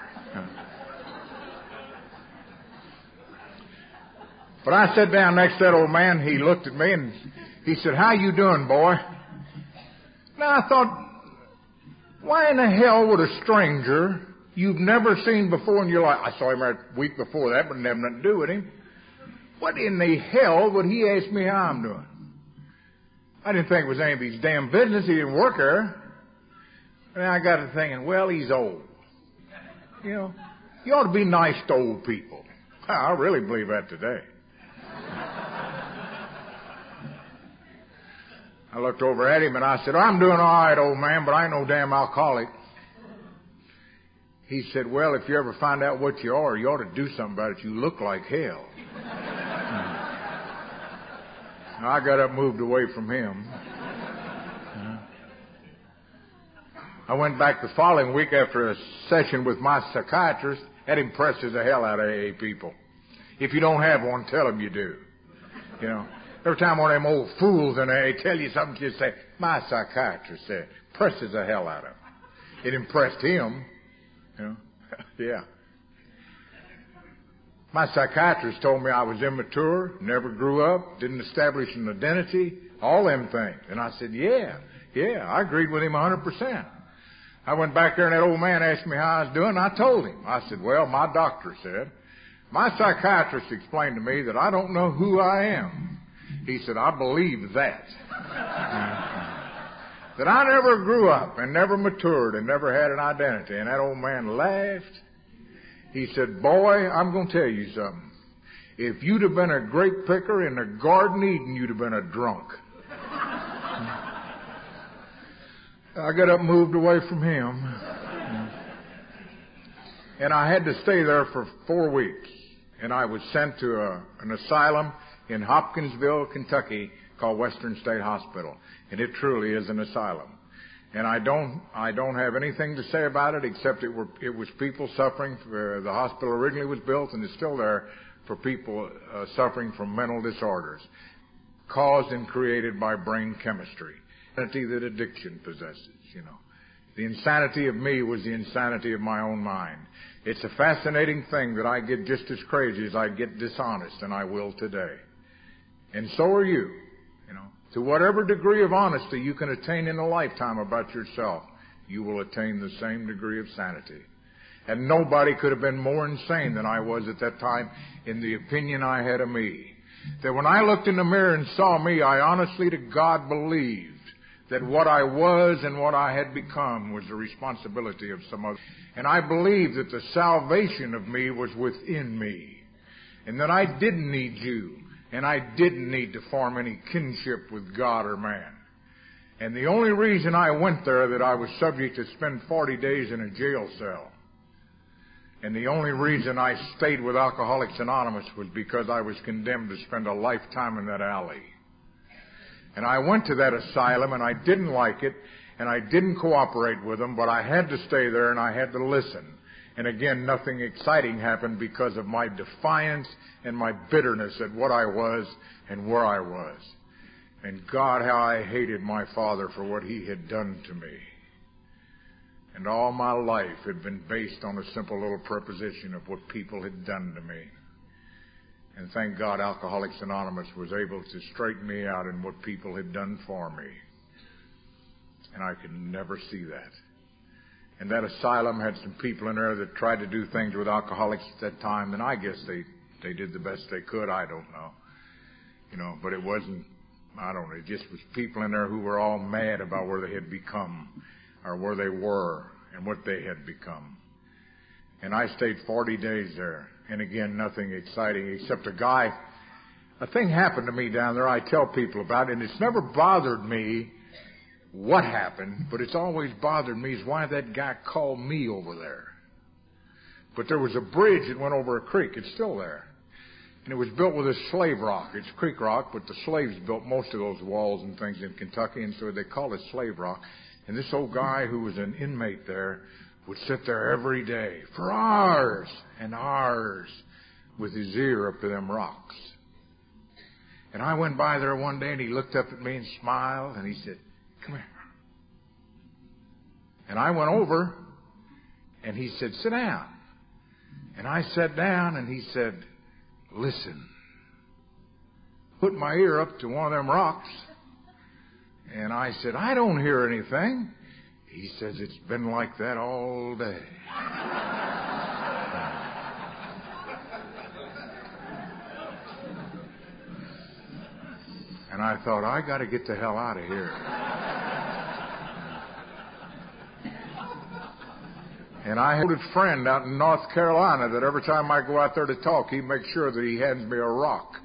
But I sat down next to that old man. He looked at me and he said, "How you doing, boy?" Now I thought, why in the hell would a stranger you've never seen before in your life? I saw him a week before that, but it had nothing to do with him. What in the hell would he ask me how I'm doing? I didn't think it was any of his damn business. He didn't work there. And I got to thinking, well, he's old. You know, you ought to be nice to old people. I really believe that today. I looked over at him and I said, "I'm doing all right, old man, but I ain't no damn alcoholic." He said, "Well, if you ever find out what you are, you ought to do something about it. You look like hell." I got up and moved away from him. I went back the following week after a session with my psychiatrist. That impresses the hell out of A A people. If you don't have one, tell them you do. You know, every time one of them old fools in A A tell you something, you say, "My psychiatrist said." Impresses the hell out of him. It impressed him. You know, yeah. My psychiatrist told me I was immature, never grew up, didn't establish an identity, all them things. And I said, yeah, yeah, I agreed with him one hundred percent. I went back there and that old man asked me how I was doing, and I told him. I said, well, my doctor said, my psychiatrist explained to me that I don't know who I am. He said, I believe that. That I never grew up and never matured and never had an identity. And that old man laughed. He said, boy, I'm going to tell you something. If you'd have been a grape picker in the Garden of Eden, you'd have been a drunk. I got up and moved away from him. And I had to stay there for four weeks. and I was sent to a, an asylum in Hopkinsville, Kentucky, called Western State Hospital. And it truly is an asylum. And I don't, I don't have anything to say about it except it were, it was people suffering. For, the hospital originally was built and is still there for people uh, suffering from mental disorders caused and created by brain chemistry. Insanity that addiction possesses, you know. The insanity of me was the insanity of my own mind. It's a fascinating thing that I get just as crazy as I get dishonest, and I will today. And so are you, you know. To whatever degree of honesty you can attain in a lifetime about yourself, you will attain the same degree of sanity. And nobody could have been more insane than I was at that time in the opinion I had of me. That when I looked in the mirror and saw me, I honestly to God believed that what I was and what I had become was the responsibility of some other. And I believed that the salvation of me was within me. And that I didn't need you. And I didn't need to form any kinship with God or man. And the only reason I went there that I was subject to spend forty days in a jail cell. And the only reason I stayed with Alcoholics Anonymous was because I was condemned to spend a lifetime in that alley. And I went to that asylum, and I didn't like it, and I didn't cooperate with them, but I had to stay there, and I had to listen. And again, nothing exciting happened because of my defiance and my bitterness at what I was and where I was. And God, how I hated my father for what he had done to me. And all my life had been based on a simple little preposition of what people had done to me. And thank God Alcoholics Anonymous was able to straighten me out in what people had done for me. And I could never see that. And that asylum had some people in there that tried to do things with alcoholics at that time, and I guess they, they did the best they could. I don't know. You know, but it wasn't, I don't know, it just was people in there who were all mad about where they had become, or where they were, and what they had become. And I stayed forty days there. And again, nothing exciting except a guy. A thing happened to me down there I tell people about, and it's never bothered me what happened, but it's always bothered me is why that guy called me over there. But there was a bridge that went over a creek. It's still there. And it was built with a slave rock. It's creek rock, but the slaves built most of those walls and things in Kentucky, and so they called it slave rock. And this old guy who was an inmate there would sit there every day for hours and hours with his ear up to them rocks. And I went by there one day, and he looked up at me and smiled, and he said, "Come here." And I went over, and he said, "Sit down." And I sat down, and he said, "Listen." Put my ear up to one of them rocks, and I said, "I don't hear anything." He says, "It's been like that all day." And I thought, I got to get the hell out of here. And I had a friend out in North Carolina that every time I go out there to talk, he makes sure that he hands me a rock.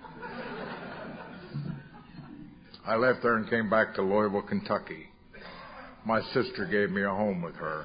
I left there and came back to Louisville, Kentucky. My sister gave me a home with her.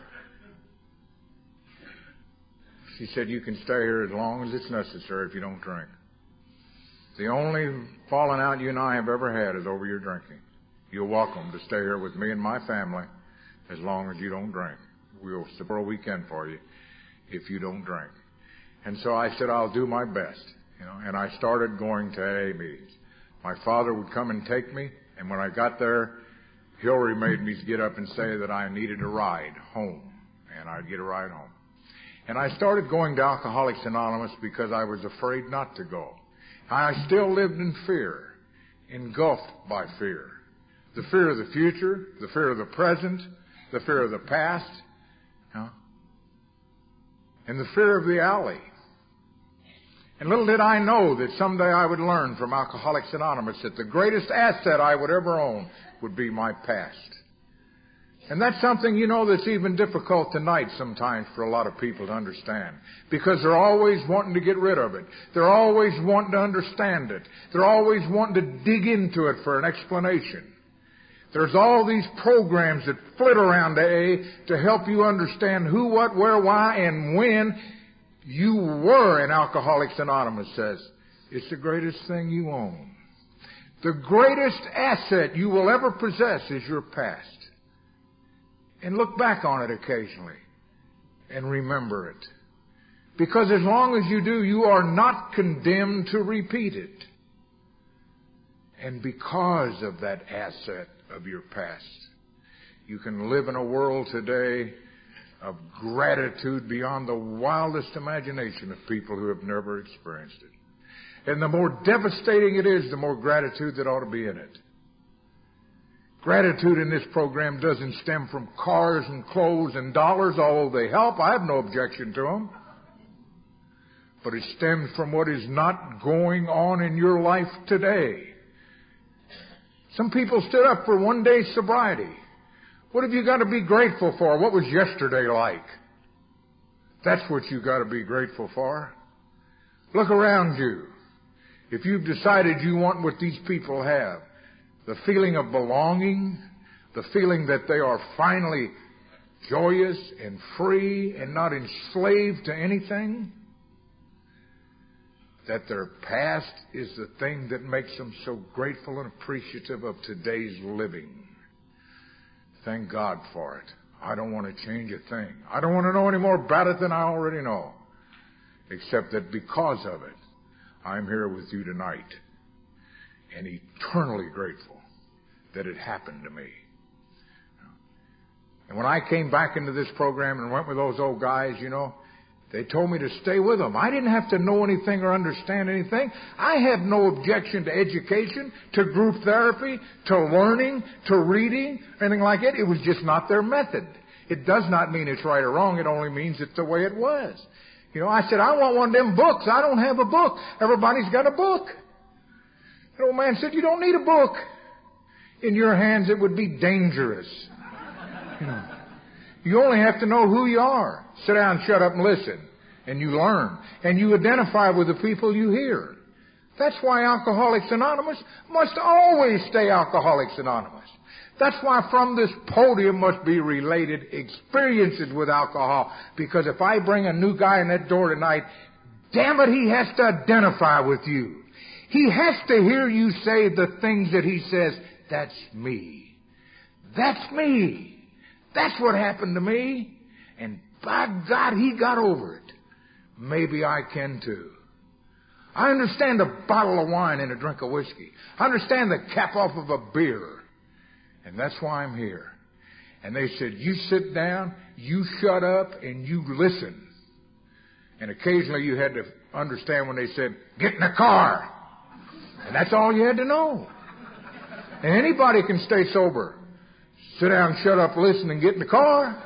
She said, "You can stay here as long as it's necessary if you don't drink. The only falling out you and I have ever had is over your drinking. You're welcome to stay here with me and my family as long as you don't drink. We'll support a weekend for you if you don't drink." And so I said, "I'll do my best." You know, and I started going to A A meetings. My father would come and take me, and when I got there, Hillary made me get up and say that I needed a ride home, and I'd get a ride home. And I started going to Alcoholics Anonymous because I was afraid not to go. I still lived in fear, engulfed by fear. The fear of the future, the fear of the present, the fear of the past, you know, and the fear of the alley. And little did I know that someday I would learn from Alcoholics Anonymous that the greatest asset I would ever own would be my past. And that's something, you know, that's even difficult tonight sometimes for a lot of people to understand. Because they're always wanting to get rid of it. They're always wanting to understand it. They're always wanting to dig into it for an explanation. There's all these programs that flit around A A to help you understand who, what, where, why, and when you were, and Alcoholics Anonymous says, it's the greatest thing you own. The greatest asset you will ever possess is your past. And look back on it occasionally and remember it. Because as long as you do, you are not condemned to repeat it. And because of that asset of your past, you can live in a world today of gratitude beyond the wildest imagination of people who have never experienced it. And the more devastating it is, the more gratitude that ought to be in it. Gratitude in this program doesn't stem from cars and clothes and dollars, although they help. I have no objection to them. But it stems from what is not going on in your life today. Some people stood up for one day's sobriety. What have you got to be grateful for? What was yesterday like? That's what you got to be grateful for. Look around you. If you've decided you want what these people have, the feeling of belonging, the feeling that they are finally joyous and free and not enslaved to anything, that their past is the thing that makes them so grateful and appreciative of today's living. Thank God for it. I don't want to change a thing. I don't want to know any more about it than I already know. Except that because of it, I'm here with you tonight and eternally grateful that it happened to me. And when I came back into this program and went with those old guys, you know, they told me to stay with them. I didn't have to know anything or understand anything. I have no objection to education, to group therapy, to learning, to reading, anything like it. It was just not their method. It does not mean it's right or wrong. It only means it's the way it was. You know, I said, I want one of them books. I don't have a book. Everybody's got a book. The old man said, you don't need a book. In your hands, it would be dangerous. You know, you only have to know who you are. Sit down, shut up, and listen. And you learn. And you identify with the people you hear. That's why Alcoholics Anonymous must always stay Alcoholics Anonymous. That's why from this podium must be related experiences with alcohol. Because if I bring a new guy in that door tonight, damn it, he has to identify with you. He has to hear you say the things that he says, that's me. That's me. That's what happened to me. And by God, he got over it. Maybe I can too. I understand a bottle of wine and a drink of whiskey. I understand the cap off of a beer. And that's why I'm here. And they said, you sit down, you shut up, and you listen. And occasionally you had to understand when they said, get in the car. And that's all you had to know. And anybody can stay sober. Sit down, shut up, listen, and get in the car.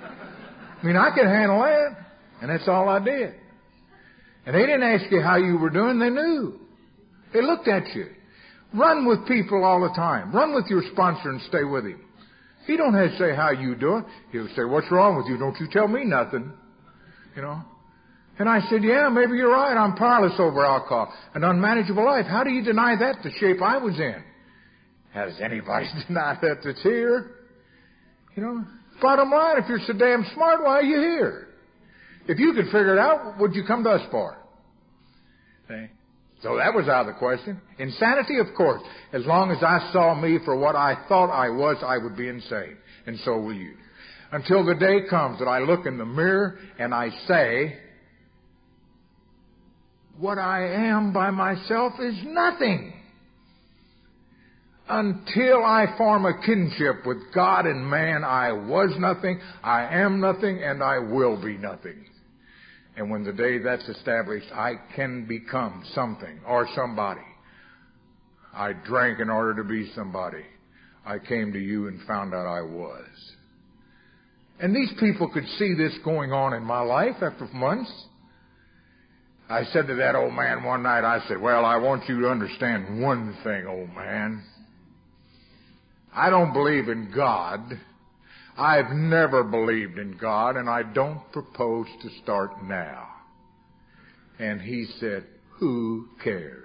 I mean, I could handle that. And that's all I did. And they didn't ask you how you were doing. They knew. They looked at you. Run with people all the time. Run with your sponsor and stay with him. He don't have to say how you doing. He'll say, what's wrong with you? Don't you tell me nothing. You know. And I said, yeah, maybe you're right. I'm powerless over alcohol. An unmanageable life. How do you deny that, the shape I was in? How does anybody deny that that's here? You know. Bottom line, if you're so damn smart, why are you here? If you could figure it out, what would you come to us for? See? So that was out of the question. Insanity, of course. As long as I saw me for what I thought I was, I would be insane. And so will you. Until the day comes that I look in the mirror and I say, what I am by myself is nothing. Until I form a kinship with God and man, I was nothing, I am nothing, and I will be nothing. And when the day that's established, I can become something or somebody. I drank in order to be somebody. I came to you and found out I was. And these people could see this going on in my life after months. I said to that old man one night, I said, well, I want you to understand one thing, old man. I don't believe in God. I've never believed in God, and I don't propose to start now. And he said, who cares?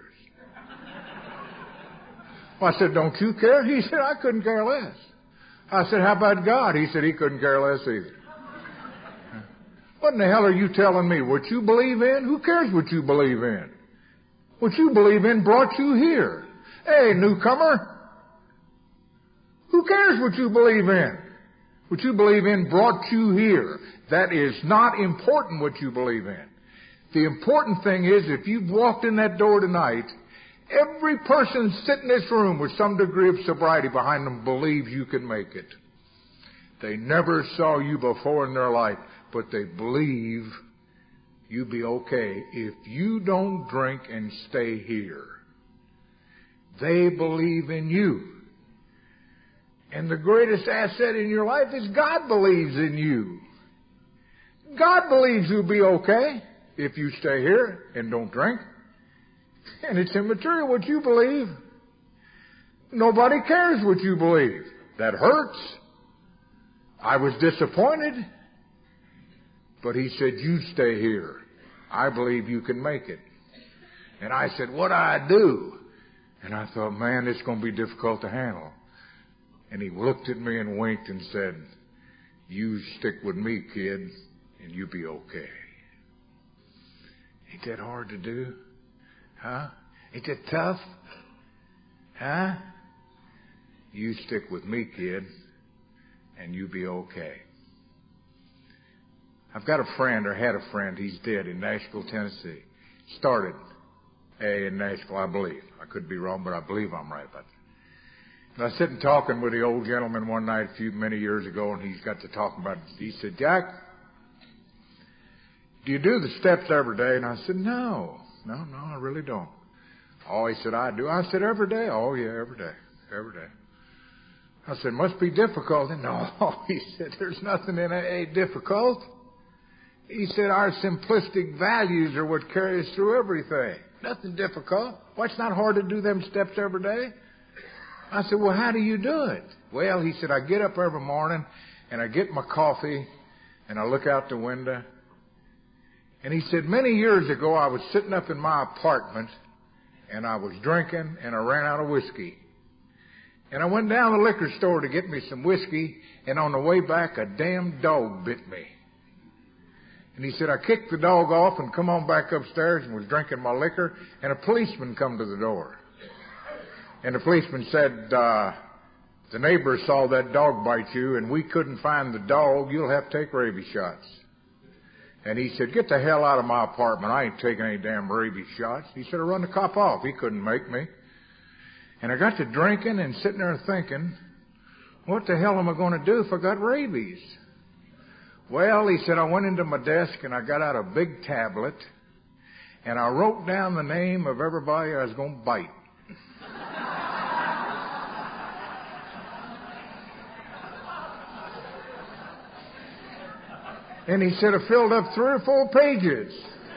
Well, I said, don't you care? He said, I couldn't care less. I said, how about God? He said he couldn't care less either. What in the hell are you telling me? What you believe in? Who cares what you believe in? What you believe in brought you here. Hey, newcomer. Who cares what you believe in? What you believe in brought you here. That is not important what you believe in. The important thing is if you've walked in that door tonight, every person sitting in this room with some degree of sobriety behind them believes you can make it. They never saw you before in their life, but they believe you'll be okay if you don't drink and stay here. They believe in you. And the greatest asset in your life is God believes in you. God believes you'll be okay if you stay here and don't drink. And it's immaterial what you believe. Nobody cares what you believe. That hurts. I was disappointed. But he said, you stay here. I believe you can make it. And I said, what do I do? And I thought, man, it's going to be difficult to handle. And he looked at me and winked and said, you stick with me, kid, and you'll be okay. Ain't that hard to do? Huh? Ain't that tough? Huh? You stick with me, kid, and you'll be okay. I've got a friend, or had a friend, he's dead, in Nashville, Tennessee. Started A in Nashville, I believe. I could be wrong, but I believe I'm right about that. And I was sitting talking with the old gentleman one night a few, many years ago, and he's got to talking about it. He said, Jack, do you do the steps every day? And I said, no, no, no, I really don't. Oh, he said, I do. I said, every day? Oh, yeah, every day, every day. I said, must be difficult. And no, he said, there's nothing in it ain't difficult. He said, our simplistic values are what carry us through everything. Nothing difficult. Why, it's not hard to do them steps every day. I said, well, how do you do it? Well, he said, I get up every morning and I get my coffee and I look out the window. And he said, many years ago, I was sitting up in my apartment and I was drinking and I ran out of whiskey. And I went down to the liquor store to get me some whiskey, and on the way back, a damn dog bit me. And he said, I kicked the dog off and come on back upstairs and was drinking my liquor, and a policeman come to the door. And the policeman said, uh, the neighbor saw that dog bite you, and we couldn't find the dog. You'll have to take rabies shots. And he said, get the hell out of my apartment. I ain't taking any damn rabies shots. He said, I run the cop off. He couldn't make me. And I got to drinking and sitting there thinking, what the hell am I going to do if I got rabies? Well, he said, I went into my desk and I got out a big tablet and I wrote down the name of everybody I was going to bite. And he said, I filled up three or four pages.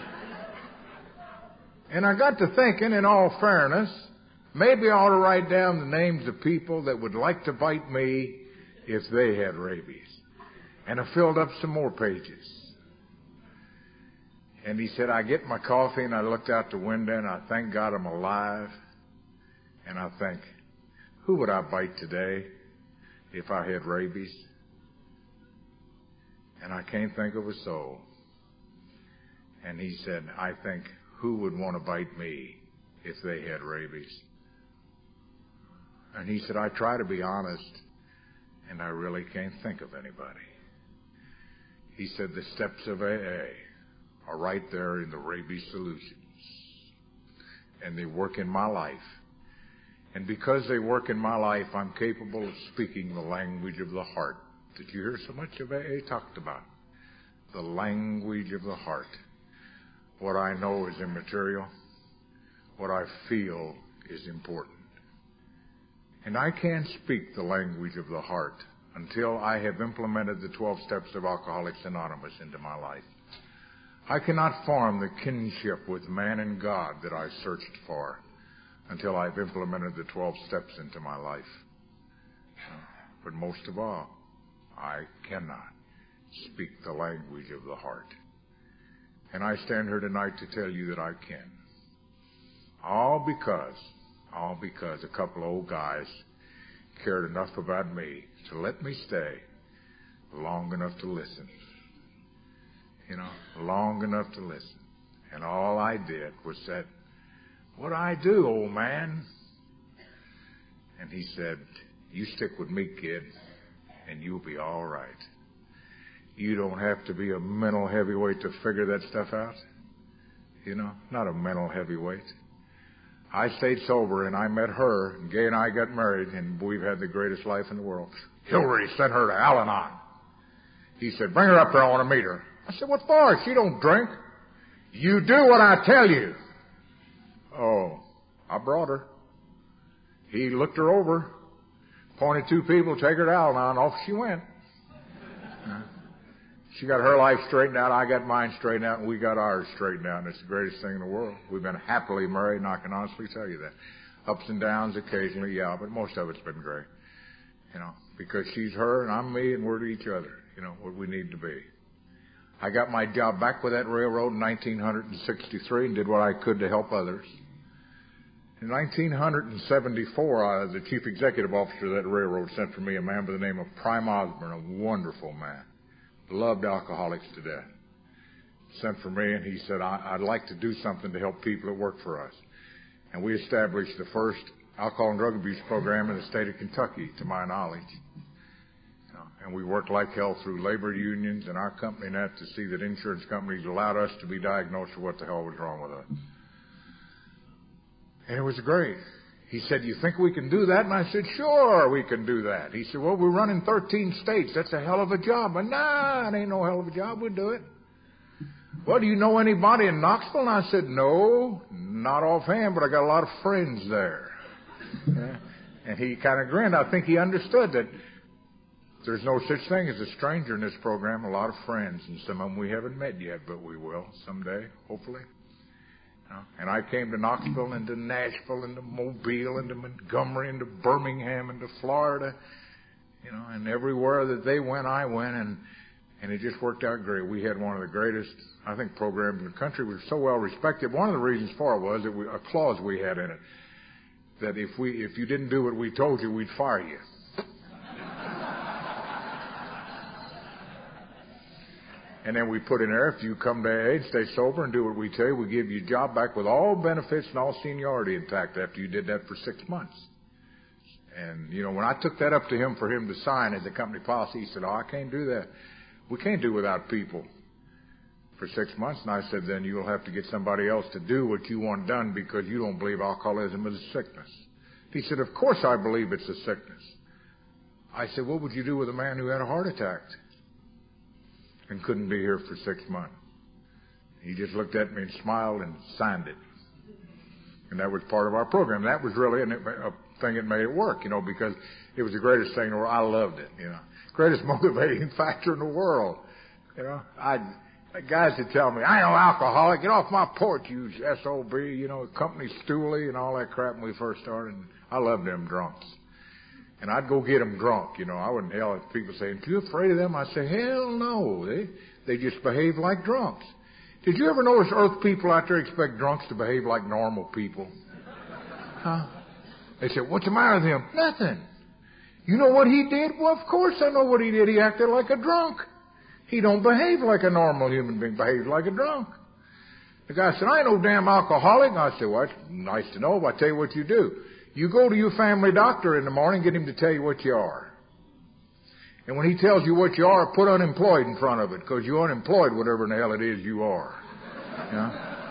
And I got to thinking, in all fairness, maybe I ought to write down the names of people that would like to bite me if they had rabies. And I filled up some more pages. And he said, I get my coffee and I looked out the window and I thank God I'm alive. And I think, who would I bite today if I had rabies? And I can't think of a soul. And he said, I think, who would want to bite me if they had rabies? And he said, I try to be honest, and I really can't think of anybody. He said, the steps of A A are right there in the Rabies Solutions. And they work in my life. And because they work in my life, I'm capable of speaking the language of the heart that you hear so much of A A talked about. The language of the heart. What I know is immaterial. What I feel is important. And I can't speak the language of the heart until I have implemented the twelve steps of Alcoholics Anonymous into my life. I cannot form the kinship with man and God that I searched for until I've implemented the twelve steps into my life. But most of all, I cannot speak the language of the heart. And I stand here tonight to tell you that I can. All because, all because a couple of old guys cared enough about me to let me stay long enough to listen. you know, long enough to listen. And all I did was said, "What'd I do, old man?" And he said, "You stick with me, kid, and you'll be all right. You don't have to be a mental heavyweight to figure that stuff out. You know, not a mental heavyweight." I stayed sober, and I met her, and Gay and I got married, and we've had the greatest life in the world. Hillary sent her to Al-Anon. He said, "Bring her up here, I want to meet her." I said, "What for? She don't drink." "You do what I tell you." Oh, I brought her. He looked her over, appointed two people to take her to Al-Anon, off she went. She got her life straightened out, I got mine straightened out, and we got ours straightened out, and it's the greatest thing in the world. We've been happily married, and I can honestly tell you that. Ups and downs occasionally, yeah, but most of it's been great. You know, because she's her, and I'm me, and we're to each other, you know, what we need to be. I got my job back with that railroad in nineteen sixty-three and did what I could to help others. In nineteen seventy-four, uh, the chief executive officer of that railroad sent for me a man by the name of Prime Osborne, a wonderful man. Loved alcoholics to death. Sent for me, and he said, I, I'd like to do something to help people that work for us. And we established the first alcohol and drug abuse program in the state of Kentucky, to my knowledge. You know, and we worked like hell through labor unions and our company and that to see that insurance companies allowed us to be diagnosed with what the hell was wrong with us. And it was great. He said, "You think we can do that?" And I said, "Sure, we can do that." He said, "Well, we run in thirteen states. That's a hell of a job." But nah, it ain't no hell of a job. We'll do it. "Well, do you know anybody in Knoxville?" And I said, "No, not offhand, but I got a lot of friends there." Yeah. And he kind of grinned. I think he understood that there's no such thing as a stranger in this program. A lot of friends, and some of them we haven't met yet, but we will someday, hopefully. And I came to Knoxville and to Nashville and to Mobile and to Montgomery and to Birmingham and to Florida, you know, and everywhere that they went, I went, and and it just worked out great. We had one of the greatest, I think, programs in the country. We were so well respected. One of the reasons for it was that we, a clause we had in it that if we if you didn't do what we told you, we'd fire you. And then we put in there, if you come to A A and stay sober and do what we tell you, we give you a job back with all benefits and all seniority intact after you did that for six months. And, you know, when I took that up to him for him to sign as a company policy, he said, "Oh, I can't do that. We can't do without people for six months. And I said, "Then you'll have to get somebody else to do what you want done because you don't believe alcoholism is a sickness." He said, "Of course I believe it's a sickness." I said, "What would you do with a man who had a heart attack and couldn't be here for six months?" He just looked at me and smiled and signed it. And that was part of our program. That was really a thing that made it work, you know, because it was the greatest thing in the world. I loved it, you know. Greatest motivating factor in the world. You know, I guys would tell me, "I know alcoholic, get off my porch, you S O B, you know, company stoolie," and all that crap when we first started. And I loved them drunks. And I'd go get them drunk, you know. I wouldn't yell at people saying, "You afraid of them?" I'd say, "Hell no. They they just behave like drunks." Did you ever notice earth people out there expect drunks to behave like normal people? Huh? They said, "What's the matter with him?" "Nothing." "You know what he did?" "Well, of course I know what he did. He acted like a drunk. He don't behave like a normal human being. Behaves like a drunk." The guy said, "I ain't no damn alcoholic." I said, "Well, it's nice to know, but I tell you what you do. You go to your family doctor in the morning, get him to tell you what you are. And when he tells you what you are, put unemployed in front of it, because you're unemployed, whatever in the hell it is you are." You know?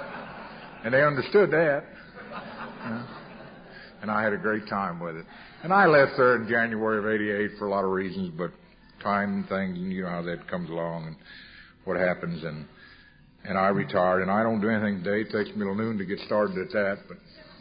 And they understood that. You know? And I had a great time with it. And I left there in January of eighty-eight for a lot of reasons, but time and things, and you know how that comes along and what happens. And and I retired, and I don't do anything today. It takes me till noon to get started at that, but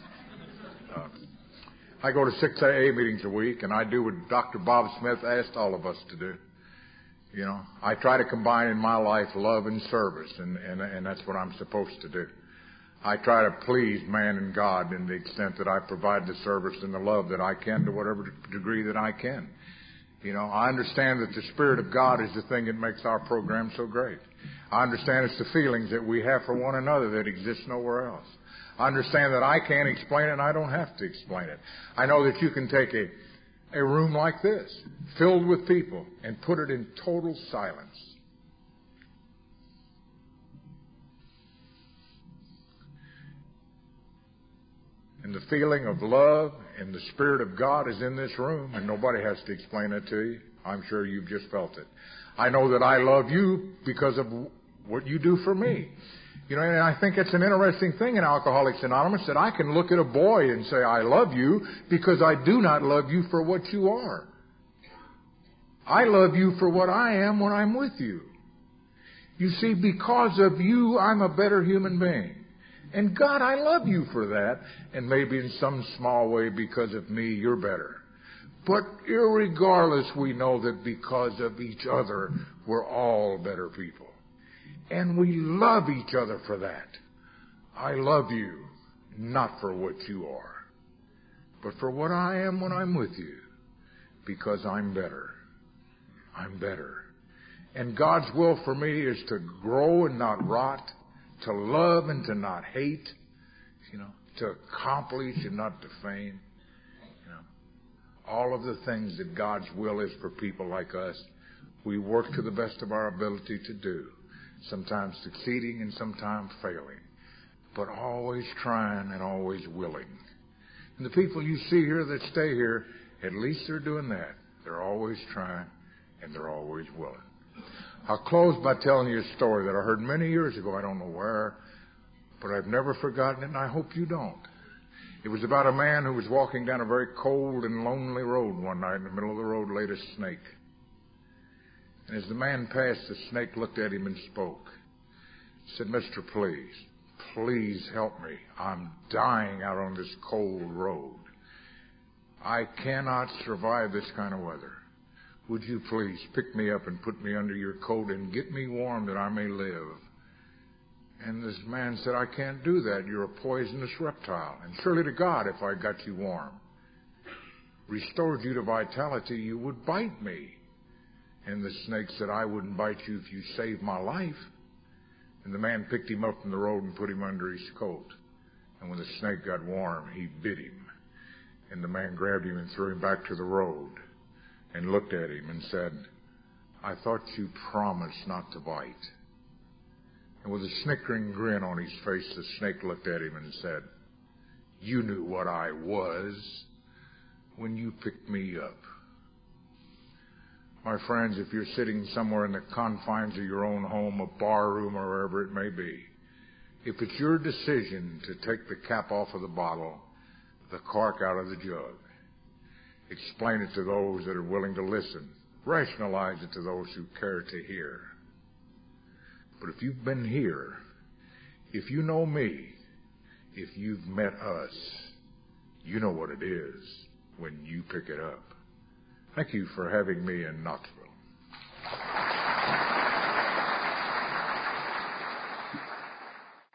uh, I go to six A A meetings a week, and I do what Doctor Bob Smith asked all of us to do. You know, I try to combine in my life love and service, and, and, and that's what I'm supposed to do. I try to please man and God in the extent that I provide the service and the love that I can to whatever degree that I can. You know, I understand that the Spirit of God is the thing that makes our program so great. I understand it's the feelings that we have for one another that exist nowhere else. I understand that I can't explain it and I don't have to explain it. I know that you can take a, a room like this, filled with people, and put it in total silence. feeling of love and the Spirit of God is in this room, and nobody has to explain it to you. I'm sure you've just felt it. I know that I love you because of what you do for me. You know, and I think it's an interesting thing in Alcoholics Anonymous that I can look at a boy and say, I love you because I do not love you for what you are. I love you for what I am when I'm with you. You see, because of you, I'm a better human being. And God, I love you for that. And maybe in some small way because of me, you're better. But irregardless, we know that because of each other, we're all better people. And we love each other for that. I love you, not for what you are, but for what I am when I'm with you, because I'm better. I'm better. And God's will for me is to grow and not rot, to love and to not hate, you know, to accomplish and not defame. You know, all of the things that God's will is for people like us, we work to the best of our ability to do. Sometimes succeeding and sometimes failing, but always trying and always willing. And the people you see here that stay here, at least they're doing that. They're always trying and they're always willing. I'll close by telling you a story that I heard many years ago. I don't know where, but I've never forgotten it, and I hope you don't. It was about a man who was walking down a very cold and lonely road one night. In the middle of the road laid a snake. And as the man passed, the snake looked at him and spoke. He said, Mister, please, please help me. I'm dying out on this cold road. I cannot survive this kind of weather. Would you please pick me up and put me under your coat and get me warm that I may live? And this man said, I can't do that. You're a poisonous reptile. And surely to God, if I got you warm, restored you to vitality, you would bite me. And the snake said, I wouldn't bite you if you saved my life. And the man picked him up from the road and put him under his coat. And when the snake got warm, he bit him. And the man grabbed him and threw him back to the road and looked at him and said, I thought you promised not to bite. And with a snickering grin on his face, the snake looked at him and said, you knew what I was when you picked me up. My friends, if you're sitting somewhere in the confines of your own home, a bar room, or wherever it may be, if it's your decision to take the cap off of the bottle, the cork out of the jug, explain it to those that are willing to listen, rationalize it to those who care to hear. But if you've been here, if you know me, if you've met us, you know what it is when you pick it up. Thank you for having me in Knoxville.